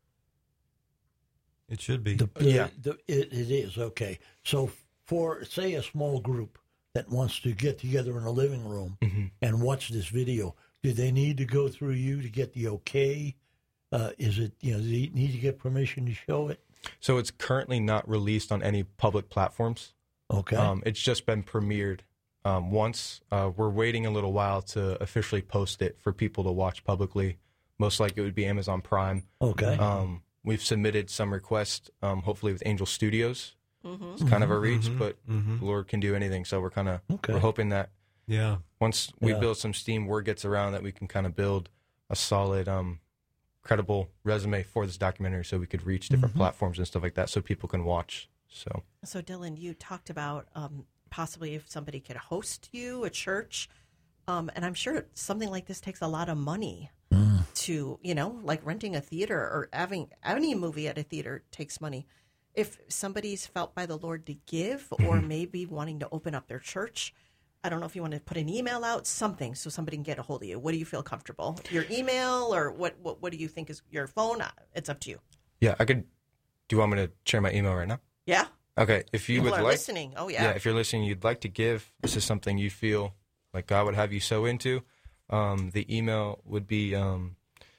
It should be. The, Yeah. the, it, it is, okay. So for, say, a small group that wants to get together in a living room Mm-hmm. and watch this video, do they need to go through you to get the okay? Uh, is it, you know, do they need to get permission to show it? So it's currently not released on any public platforms. Okay. Um, it's just been premiered um, once. Uh, we're waiting a little while to officially post it for people to watch publicly. Most likely it would be Amazon Prime. okay. Um, we've submitted some requests, um, hopefully with Angel Studios. Mm-hmm. It's kind of a reach, Mhm, but mhm. the Lord can do anything. So we're kind of Okay. we're hoping that Yeah. once we Yeah. build some steam, word gets around that we can kind of build a solid, um, credible resume for this documentary, so we could reach different platforms and stuff like that, so people can watch. So So, Dylan, you talked about um, possibly if somebody could host you, a church, um, and I'm sure something like this takes a lot of money to, you know, like renting a theater or having any movie at a theater takes money. If somebody's felt by the Lord to give or maybe wanting to open up their church, I don't know if you want to put an email out, something, so somebody can get a hold of you. What do you feel comfortable? Your email, or what, what, what do you think is your phone? It's up to you. Yeah, I could. Do you want me to share my email right now? Yeah. Okay, if you People would are like, listening. Oh, yeah. Yeah, if you're listening, you'd like to give, this is something you feel like God would have you sow into, um, the email would be um,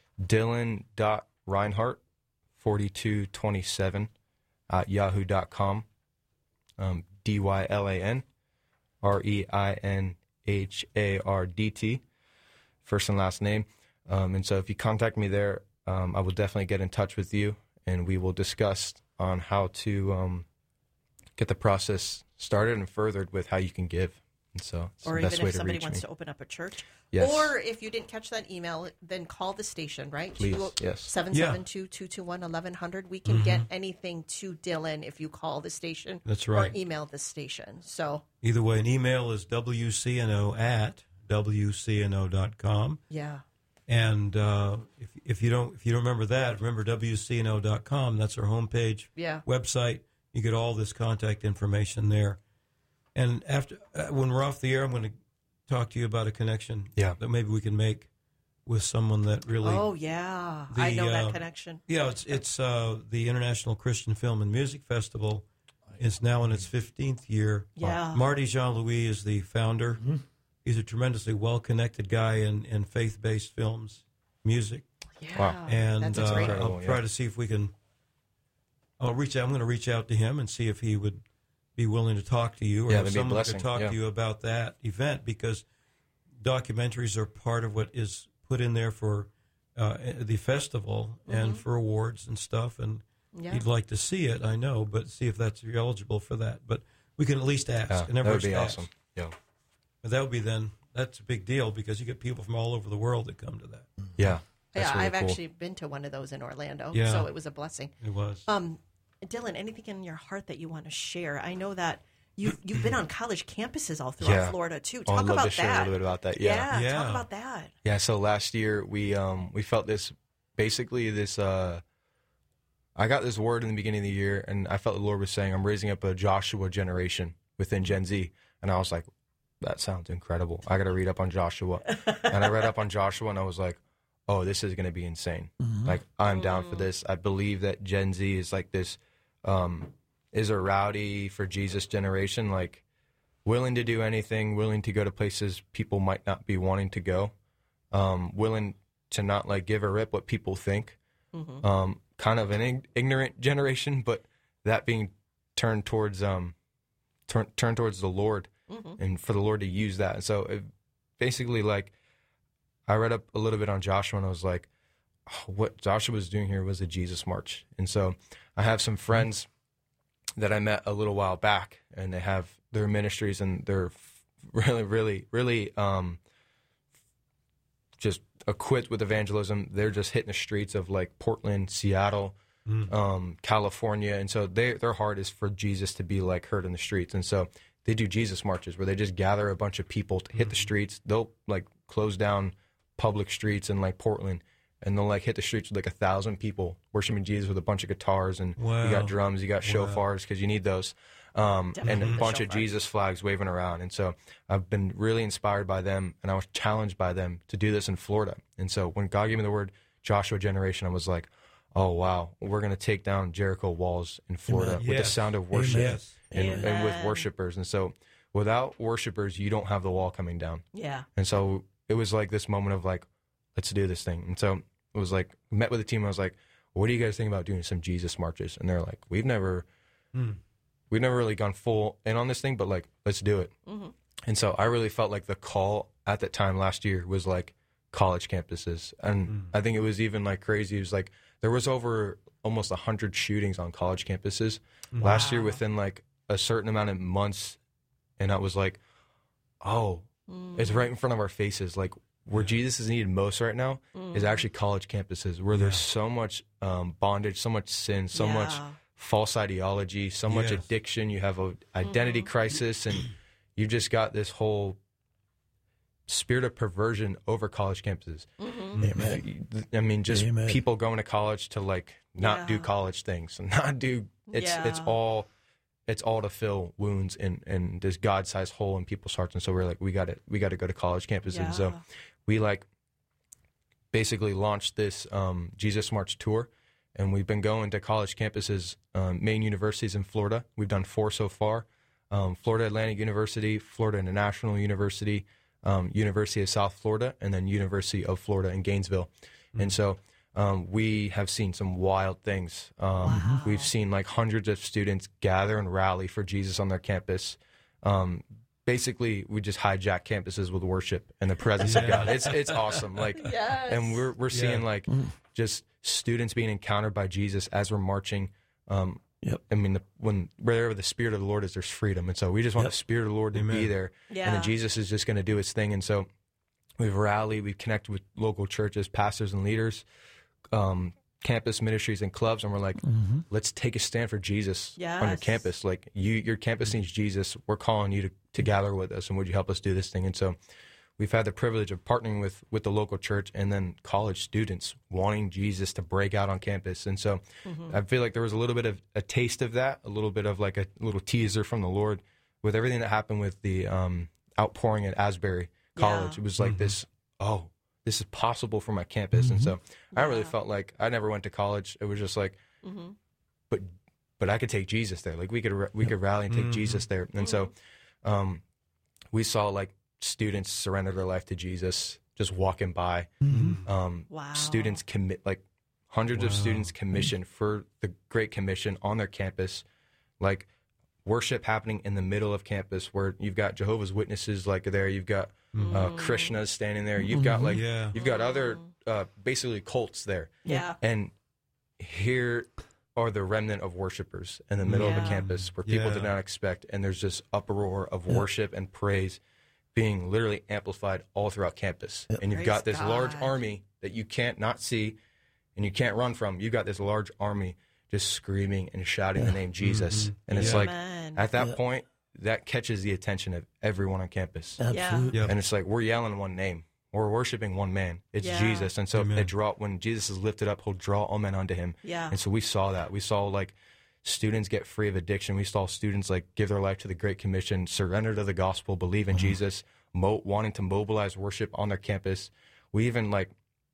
dylan.reinhart forty-two twenty-seven at yahoo dot com, um, D Y L A N R E I N H A R D T, first and last name. Um, and so if you contact me there, um, I will definitely get in touch with you, and we will discuss on how to um, get the process started and furthered with how you can give. And so it's or the best even way if to somebody reach wants me. to open up a church. Yes. Or if you didn't catch that email, then call the station, right? Please, yes. seven seven two, two two one, eleven hundred. We can Mm-hmm. get anything to Dylan if you call the station. That's right. Or email the station. So, Either way, an email is W C N O at W C N O dot com. yeah. And uh, if if you don't if you don't remember that, remember W C N O dot com. That's our homepage, Yeah. website. You get all this contact information there. And after uh, when we're off the air, I'm going to talk to you about a connection Yeah. that maybe we can make with someone that really. Oh, yeah. the, I know uh, that connection. Yeah, it's it's uh, the International Christian Film and Music Festival. It's now in its fifteenth year. Yeah. Marty Jean-Louis is the founder. Mm-hmm. He's a tremendously well-connected guy in, in faith-based films, music. Yeah. Wow. And That's a uh, great I'll Incredible, try yeah. to see if we can. I'll reach out. I'm going to reach out to him and see if he would be willing to talk to you, or Yeah, if that'd be a someone blessing, could talk yeah. to you about that event, because documentaries are part of what is put in there for uh, the festival and for awards and stuff. And Yeah. you'd like to see it, I know, but see if that's you're eligible for that. But we can at least ask. Yeah, It that never would be hurts to awesome. ask. Yeah. But that would be then. That's a big deal because you get people from all over the world that come to that. Yeah. That's Yeah, really I've cool. actually been to one of those in Orlando, Yeah. so it was a blessing. It was. Um, Dylan, anything in your heart that you want to share? I know that you've, you've been on college campuses all throughout Yeah. Florida, too. Oh, Talk I'd love about to share that. a little bit about that. Yeah. Yeah, Yeah. talk about that. Yeah, so last year we um we felt this basically this uh I got this word in the beginning of the year, and I felt the Lord was saying I'm raising up a Joshua generation within Gen Z, and I was like, that sounds incredible. I got to read up on Joshua. And I read up on Joshua, and I was like, oh, this is going to be insane. Like, I'm down for this. I believe that Gen Z is like this um is a rowdy for Jesus generation, like willing to do anything, willing to go to places people might not be wanting to go, um, willing to not like give a rip what people think. Mm-hmm. Um, kind of an ig- ignorant generation, but that being turned towards um, turn turned towards the Lord, Mm-hmm. and for the Lord to use that. And so, it, basically, like I read up a little bit on Joshua, and I was like, oh, what Joshua was doing here was a Jesus march. And so, I have some friends that I met a little while back, and they have their ministries, and they're really, really, really um, just equipped with evangelism. They're just hitting the streets of like Portland, Seattle, Mm. um, California, and so they their heart is for Jesus to be like heard in the streets. And so they do Jesus marches where they just gather a bunch of people to hit the streets. They'll like close down public streets in like Portland, and they'll like hit the streets with like a thousand people worshiping Jesus with a bunch of guitars, and Wow. you got drums, you got Wow. shofars because you need those, um, and Definitely a the bunch of shofars. Jesus flags waving around. And so I've been really inspired by them, and I was challenged by them to do this in Florida. And so when God gave me the word Joshua generation, I was like, oh wow, we're going to take down Jericho walls in Florida Amen. with the Yes. sound of worship Yes. and, and with Amen. worshipers. And so without worshipers, you don't have the wall coming down. Yeah. And so it was like this moment of like, let's do this thing. And so it was like, met with the team. I was like, what do you guys think about doing some Jesus marches? And they're like, we've never, Hmm. we've never really gone full in on this thing, but like, let's do it. Mm-hmm. And so I really felt like the call at that time last year was like college campuses. And Mm. I think it was even like crazy. It was like, there was over almost a hundred shootings on college campuses last year Wow. within like a certain amount of months. And I was like, oh, it's right in front of our faces. Like where Jesus is needed most right now is actually college campuses, where there's so much um, bondage, so much sin, so much Yeah. false ideology, so much Yes. addiction. You have a identity crisis, and you just got this whole spirit of perversion over college campuses. Mm-hmm. Amen. I mean, just Amen. people going to college to like not do Yeah. college things and not do. It's it's Yeah. all it's all to fill wounds in, in this God-sized hole in people's hearts. And so we're like, we got to we got to go to college campus. Yeah. And so we like basically launched this um, Jesus March tour. And we've been going to college campuses, um, main universities in Florida. We've done four so far. Um, Florida Atlantic University, Florida International University, um, University of South Florida, and then University of Florida in Gainesville. Mm-hmm. And so um, we have seen some wild things. Um, wow. We've seen like hundreds of students gather and rally for Jesus on their campus. Um, basically, we just hijack campuses with worship and the presence yeah. of God. It's it's awesome. Like, yes. And we're we're seeing yeah. like mm. just students being encountered by Jesus as we're marching. Um, yep. I mean, the, when wherever the Spirit of the Lord is, there's freedom. And so we just want yep. the Spirit of the Lord to Amen. be there. Yeah. And then Jesus is just going to do his thing. And so we've rallied, we've connected with local churches, pastors and leaders, um, campus ministries and clubs. And we're like, mm-hmm. let's take a stand for Jesus yes. on your campus. Like, you, your campus needs Jesus. We're calling you to, to gather with us. And would you help us do this thing? And so we've had the privilege of partnering with, with the local church and then college students wanting Jesus to break out on campus. And so mm-hmm. I feel like there was a little bit of a taste of that, a little bit of like a little teaser from the Lord with everything that happened with the um, outpouring at Asbury College. Yeah. It was like mm-hmm. this, oh, this is possible for my campus. Mm-hmm. And so I yeah. really felt like I never went to college. It was just like, mm-hmm. but but I could take Jesus there. Like we could we could rally and take mm-hmm. Jesus there. And so um, we saw like students surrender their life to Jesus, just walking by. Mm-hmm. Um, wow. Students commit, like hundreds wow. of students commissioned for the Great Commission on their campus, like worship happening in the middle of campus where you've got Jehovah's Witnesses like there, you've got mm-hmm. uh, Krishnas standing there, you've got like yeah. you've got other uh, basically cults there, yeah, and here are the remnant of worshipers in the middle yeah. of a campus where people Yeah. did not expect, and there's this uproar of Yeah. worship and praise being literally amplified all throughout campus. Yep. And you've Praise got this God. large army that you can't not see and you can't run from. You've got this large army just screaming and shouting the name Jesus. Mm-hmm. And it's Yeah. like, Amen. at that Yeah. point, that catches the attention of everyone on campus. Absolutely. Yep. And it's like, we're yelling one name. We're worshiping one man. It's Yeah. Jesus. And so Amen. they draw, when Jesus is lifted up, he'll draw all men unto him. Yeah. And so we saw that. We saw like students get free of addiction. We saw students like give their life to the Great Commission, surrender to the gospel, believe in Mm-hmm. Jesus, mo- wanting to mobilize worship on their campus. We even like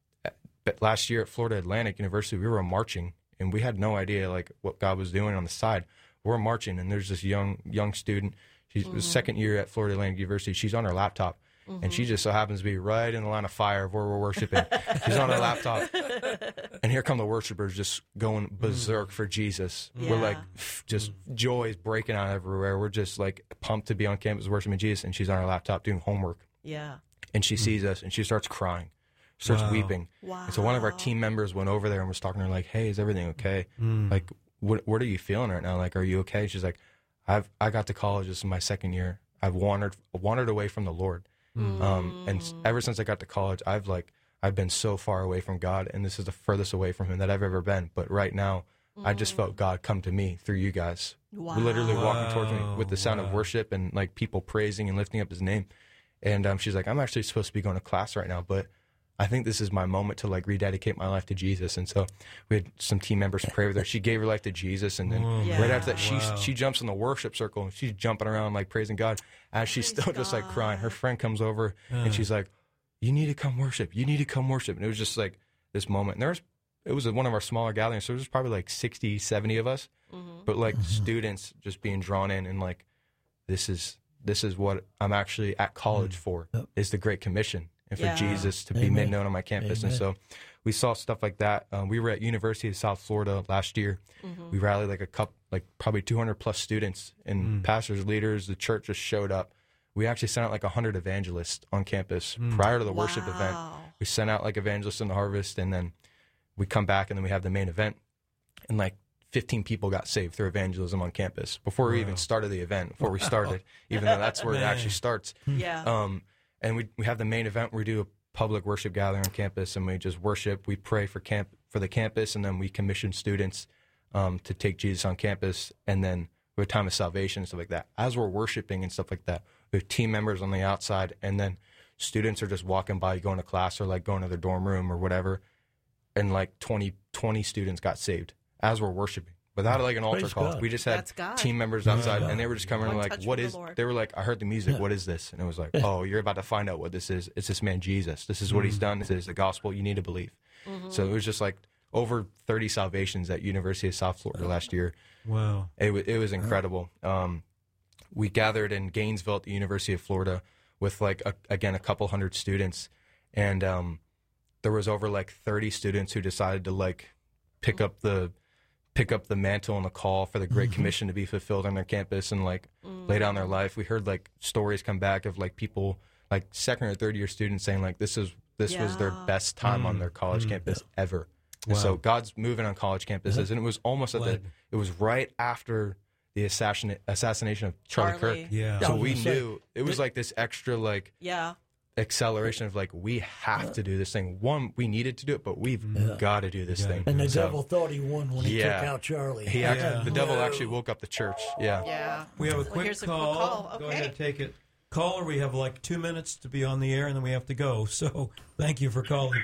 but last year at Florida Atlantic University, we were marching and we had no idea like what God was doing on the side. We're marching and there's this young young student. She's Mm-hmm. second year at Florida Atlantic University. She's on her laptop. Mm-hmm. And she just so happens to be right in the line of fire of where we're worshiping. She's on her laptop. And here come the worshipers just going berserk for Jesus. Yeah. We're like, f- just joy is breaking out everywhere. We're just like pumped to be on campus worshiping Jesus. And she's on her laptop doing homework. Yeah. And she sees us and she starts crying, starts Wow. weeping. Wow. And so one of our team members went over there and was talking to her like, hey, is everything okay? Mm. Like, what, what are you feeling right now? Like, are you okay? She's like, I've, I got to college. This is my second year. I've wandered, wandered away from the Lord. Mm. Um, and s- ever since I got to college, I've like, I've been so far away from God, and this is the furthest away from him that I've ever been. But right now, I just felt God come to me through you guys. Wow. Literally walking towards me with the sound Wow. of worship and like people praising and lifting up his name. And um, she's like, I'm actually supposed to be going to class right now, but I think this is my moment to like rededicate my life to Jesus. And so we had some team members pray with her. She gave her life to Jesus, and then Oh, Yeah. right after that, she wow. she jumps in the worship circle and she's jumping around like praising God as she's Praise still just like God. crying. Her friend comes over Yeah. and she's like, "You need to come worship. You need to come worship." And it was just like this moment. And there was it was one of our smaller gatherings, so there was probably like sixty, seventy of us, Mm-hmm. but like students just being drawn in and like, this is this is what I'm actually at college for, Yep. is the Great Commission, and for Yeah. Jesus to be Amen. made known on my campus. And Amen. so we saw stuff like that. Um, we were at University of South Florida last year. Mm-hmm. We rallied like a couple, like probably two hundred plus students, and Mm. pastors, leaders, the church just showed up. We actually sent out like one hundred evangelists on campus Mm. prior to the worship Wow. event. We sent out like evangelists in the harvest, and then we come back and then we have the main event, and like fifteen people got saved through evangelism on campus before we Wow. even started the event, before we started, even though that's where it Man. actually starts. Yeah. Um, and we we have the main event where we do a public worship gathering on campus, and we just worship. We pray for camp for the campus, and then we commission students um, to take Jesus on campus, and then we have time of salvation and stuff like that. As we're worshiping and stuff like that, we have team members on the outside, and then students are just walking by, going to class or like going to their dorm room or whatever, and like twenty, twenty students got saved as we're worshiping. without like an altar Praise call. God. We just had That's God. team members outside, Yeah. and they were just coming One like, touch "What from the is?" Lord. They were like, "I heard the music. Yeah. What is this?" And it was like, "Oh, you're about to find out what this is. It's this man Jesus. This is what he's done. This is the gospel. You need to believe." Mm-hmm. So it was just like over thirty salvations at University of South Florida last year. Wow. It was it was incredible. Um, we gathered in Gainesville at the University of Florida with like a, again a couple hundred students, and um, there was over like thirty students who decided to like pick up the pick up the mantle and the call for the Great Commission to be fulfilled on their campus and like lay down their life. We heard like stories come back of like people like second or third year students saying like this is this was their Yeah. best time on Mm. their college Mm. campus ever. Wow. And so God's moving on college campuses, and it was almost at the Glad. it was right after the assassin, assassination of Charlie, Charlie. Kirk. Yeah. Yeah. So I was we gonna say, knew it was like this extra like Yeah. acceleration of like we have to do this thing. One, we needed to do it, but we've Yeah. got to do this Yeah. thing. And the So devil thought he won when he Yeah. took out Charlie. he actually, Yeah. the devil No. actually woke up the church. Yeah. Yeah. We have a Well, quick here's a quick call. call. Go Okay. ahead, take it. Caller, we have like two minutes to be on the air, and then we have to go. So thank you for calling.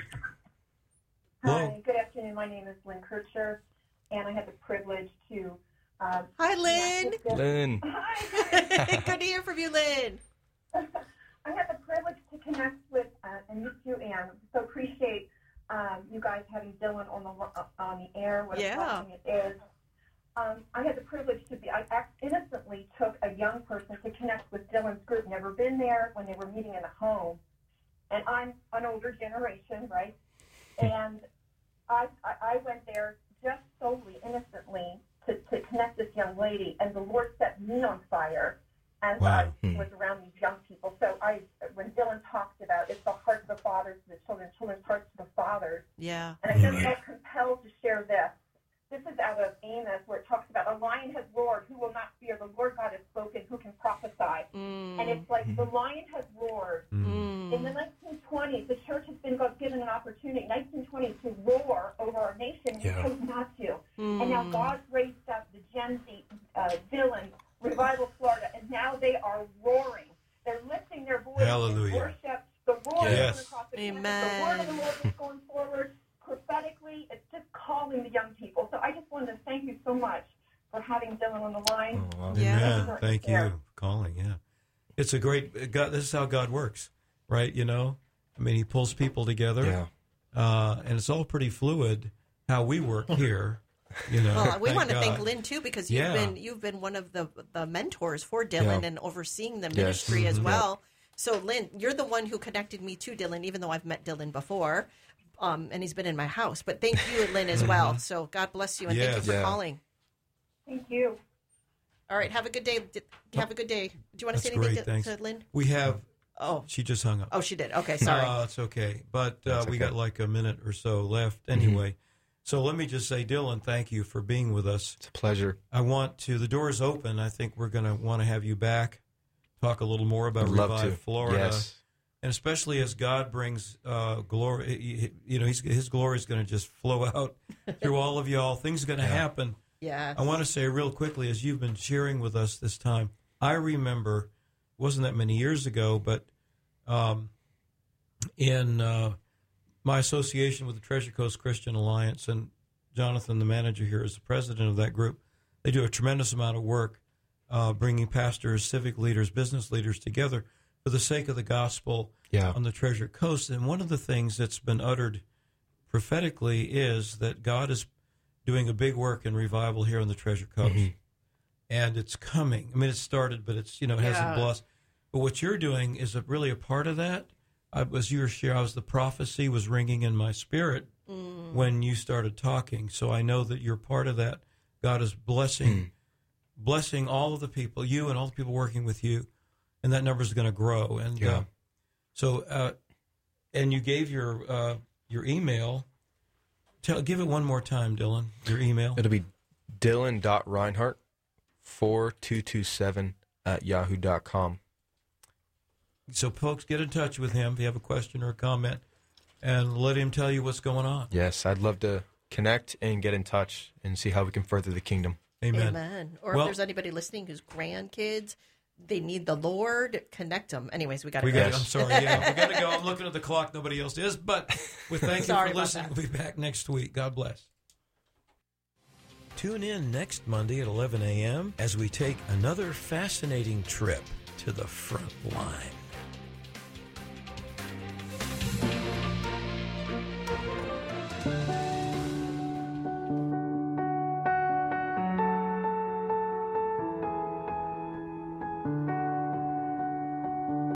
Hello. Hi, good afternoon. My name is Lynn Kircher, and I had the privilege to. Um, Hi, Lynn. connect with- Lynn. Hi. Good to hear from you, Lynn. I had the privilege to connect with uh, and meet you, and so appreciate um, you guys having Dylan on the uh, on the air. What Yeah. a blessing it is. Um, I had the privilege to be. I act- innocently took a young person to connect with Dylan's group. Never been there when they were meeting in the home, and I'm an older generation, right? And I, I, I went there just solely, innocently, to, to connect this young lady, and the Lord set me on fire as Wow. I was around these young people. So I, when Dylan talked about it's the heart of the fathers to the children, children's hearts to the fathers, Yeah. and I just felt compelled to share this. This is out of Amos, where it talks about a lion has roared, who will not fear? The Lord God has spoken, who can prophesy? Mm. And it's like the lion has roared. Mm. In the nineteen twenties, the church has been given an opportunity, nineteen twenties, to roar over our nation. We Yeah. chose not to. Mm. And now God's raised up the Gen Z, uh, Dylan, Revival Florida, and now they are roaring. They're lifting their voice Hallelujah. in worship. The roar is Yes. going across the Amen. campus. The word of the Lord is going forward. Prophetically, it's just calling the young people. So I just wanted to thank you so much for having Dylan on the line. Oh, wow. Yeah. Amen. Thank you for calling. Yeah, it's a great God. This is how God works, right? You know, I mean, He pulls people together, Yeah. uh, and it's all pretty fluid how we work here. You know, Well, we thank want to thank God. Lynn too, because you've Yeah. been you've been one of the the mentors for Dylan Yeah. and overseeing the Yes. ministry as Mhm. well. So Lynn, you're the one who connected me to Dylan, even though I've met Dylan before, um, and he's been in my house. But thank you, Lynn, as well. So God bless you, and thank Yes. you for Yeah. calling. Thank you. All right, have a good day. D- Have a good day. Do you want to say That's anything great. to, Thanks. to Lynn? We have. Oh, She just hung up. oh, she did. Okay, sorry. No, it's okay. But uh, That's we okay. got like a minute or so left anyway. So let me just say, Dylan, thank you for being with us. It's a pleasure. I want to, the door's open. I think we're going to want to have you back, talk a little more about I'd love Revive to. Florida. Yes. And especially as God brings uh, glory, you know, he's, His glory is going to just flow out through all of y'all. Things are going to Yeah. happen. Yes. I want to say real quickly, as you've been sharing with us this time, I remember, it wasn't that many years ago, but um, in uh, my association with the Treasure Coast Christian Alliance, and Jonathan, the manager here, is the president of that group. They do a tremendous amount of work uh, bringing pastors, civic leaders, business leaders together for the sake of the gospel Yeah. on the Treasure Coast. And one of the things that's been uttered prophetically is that God is doing a big work in revival here on the Treasure Coast. Mhm. And it's coming. I mean, it started, but it's, you know, it hasn't Yeah. blossomed. But what you're doing is a, really a part of that. I was you were sharing, I was the prophecy was ringing in my spirit Mm. when you started talking. So I know that you're part of that. God is blessing, Mm. blessing all of the people, you and all the people working with you, and that number is going to grow. And Yeah. uh, so, uh, and you gave your uh, your email. Tell, give it one more time, Dylan. Your email. It'll be dylan.reinhardt four two two seven at yahoo dot com. So, folks, get in touch with him if you have a question or a comment, and let him tell you what's going on. Yes, I'd love to connect and get in touch and see how we can further the kingdom. Amen. Amen. Or Well- if there's anybody listening whose grandkids, they need the Lord, connect them. Anyways, we got to We go. got. I'm sorry. Yeah, we got to go. I'm looking at the clock. Nobody else is. But we thank you Sorry for about listening. that. We'll be back next week. God bless. Tune in next Monday at eleven a.m. as we take another fascinating trip to the front line.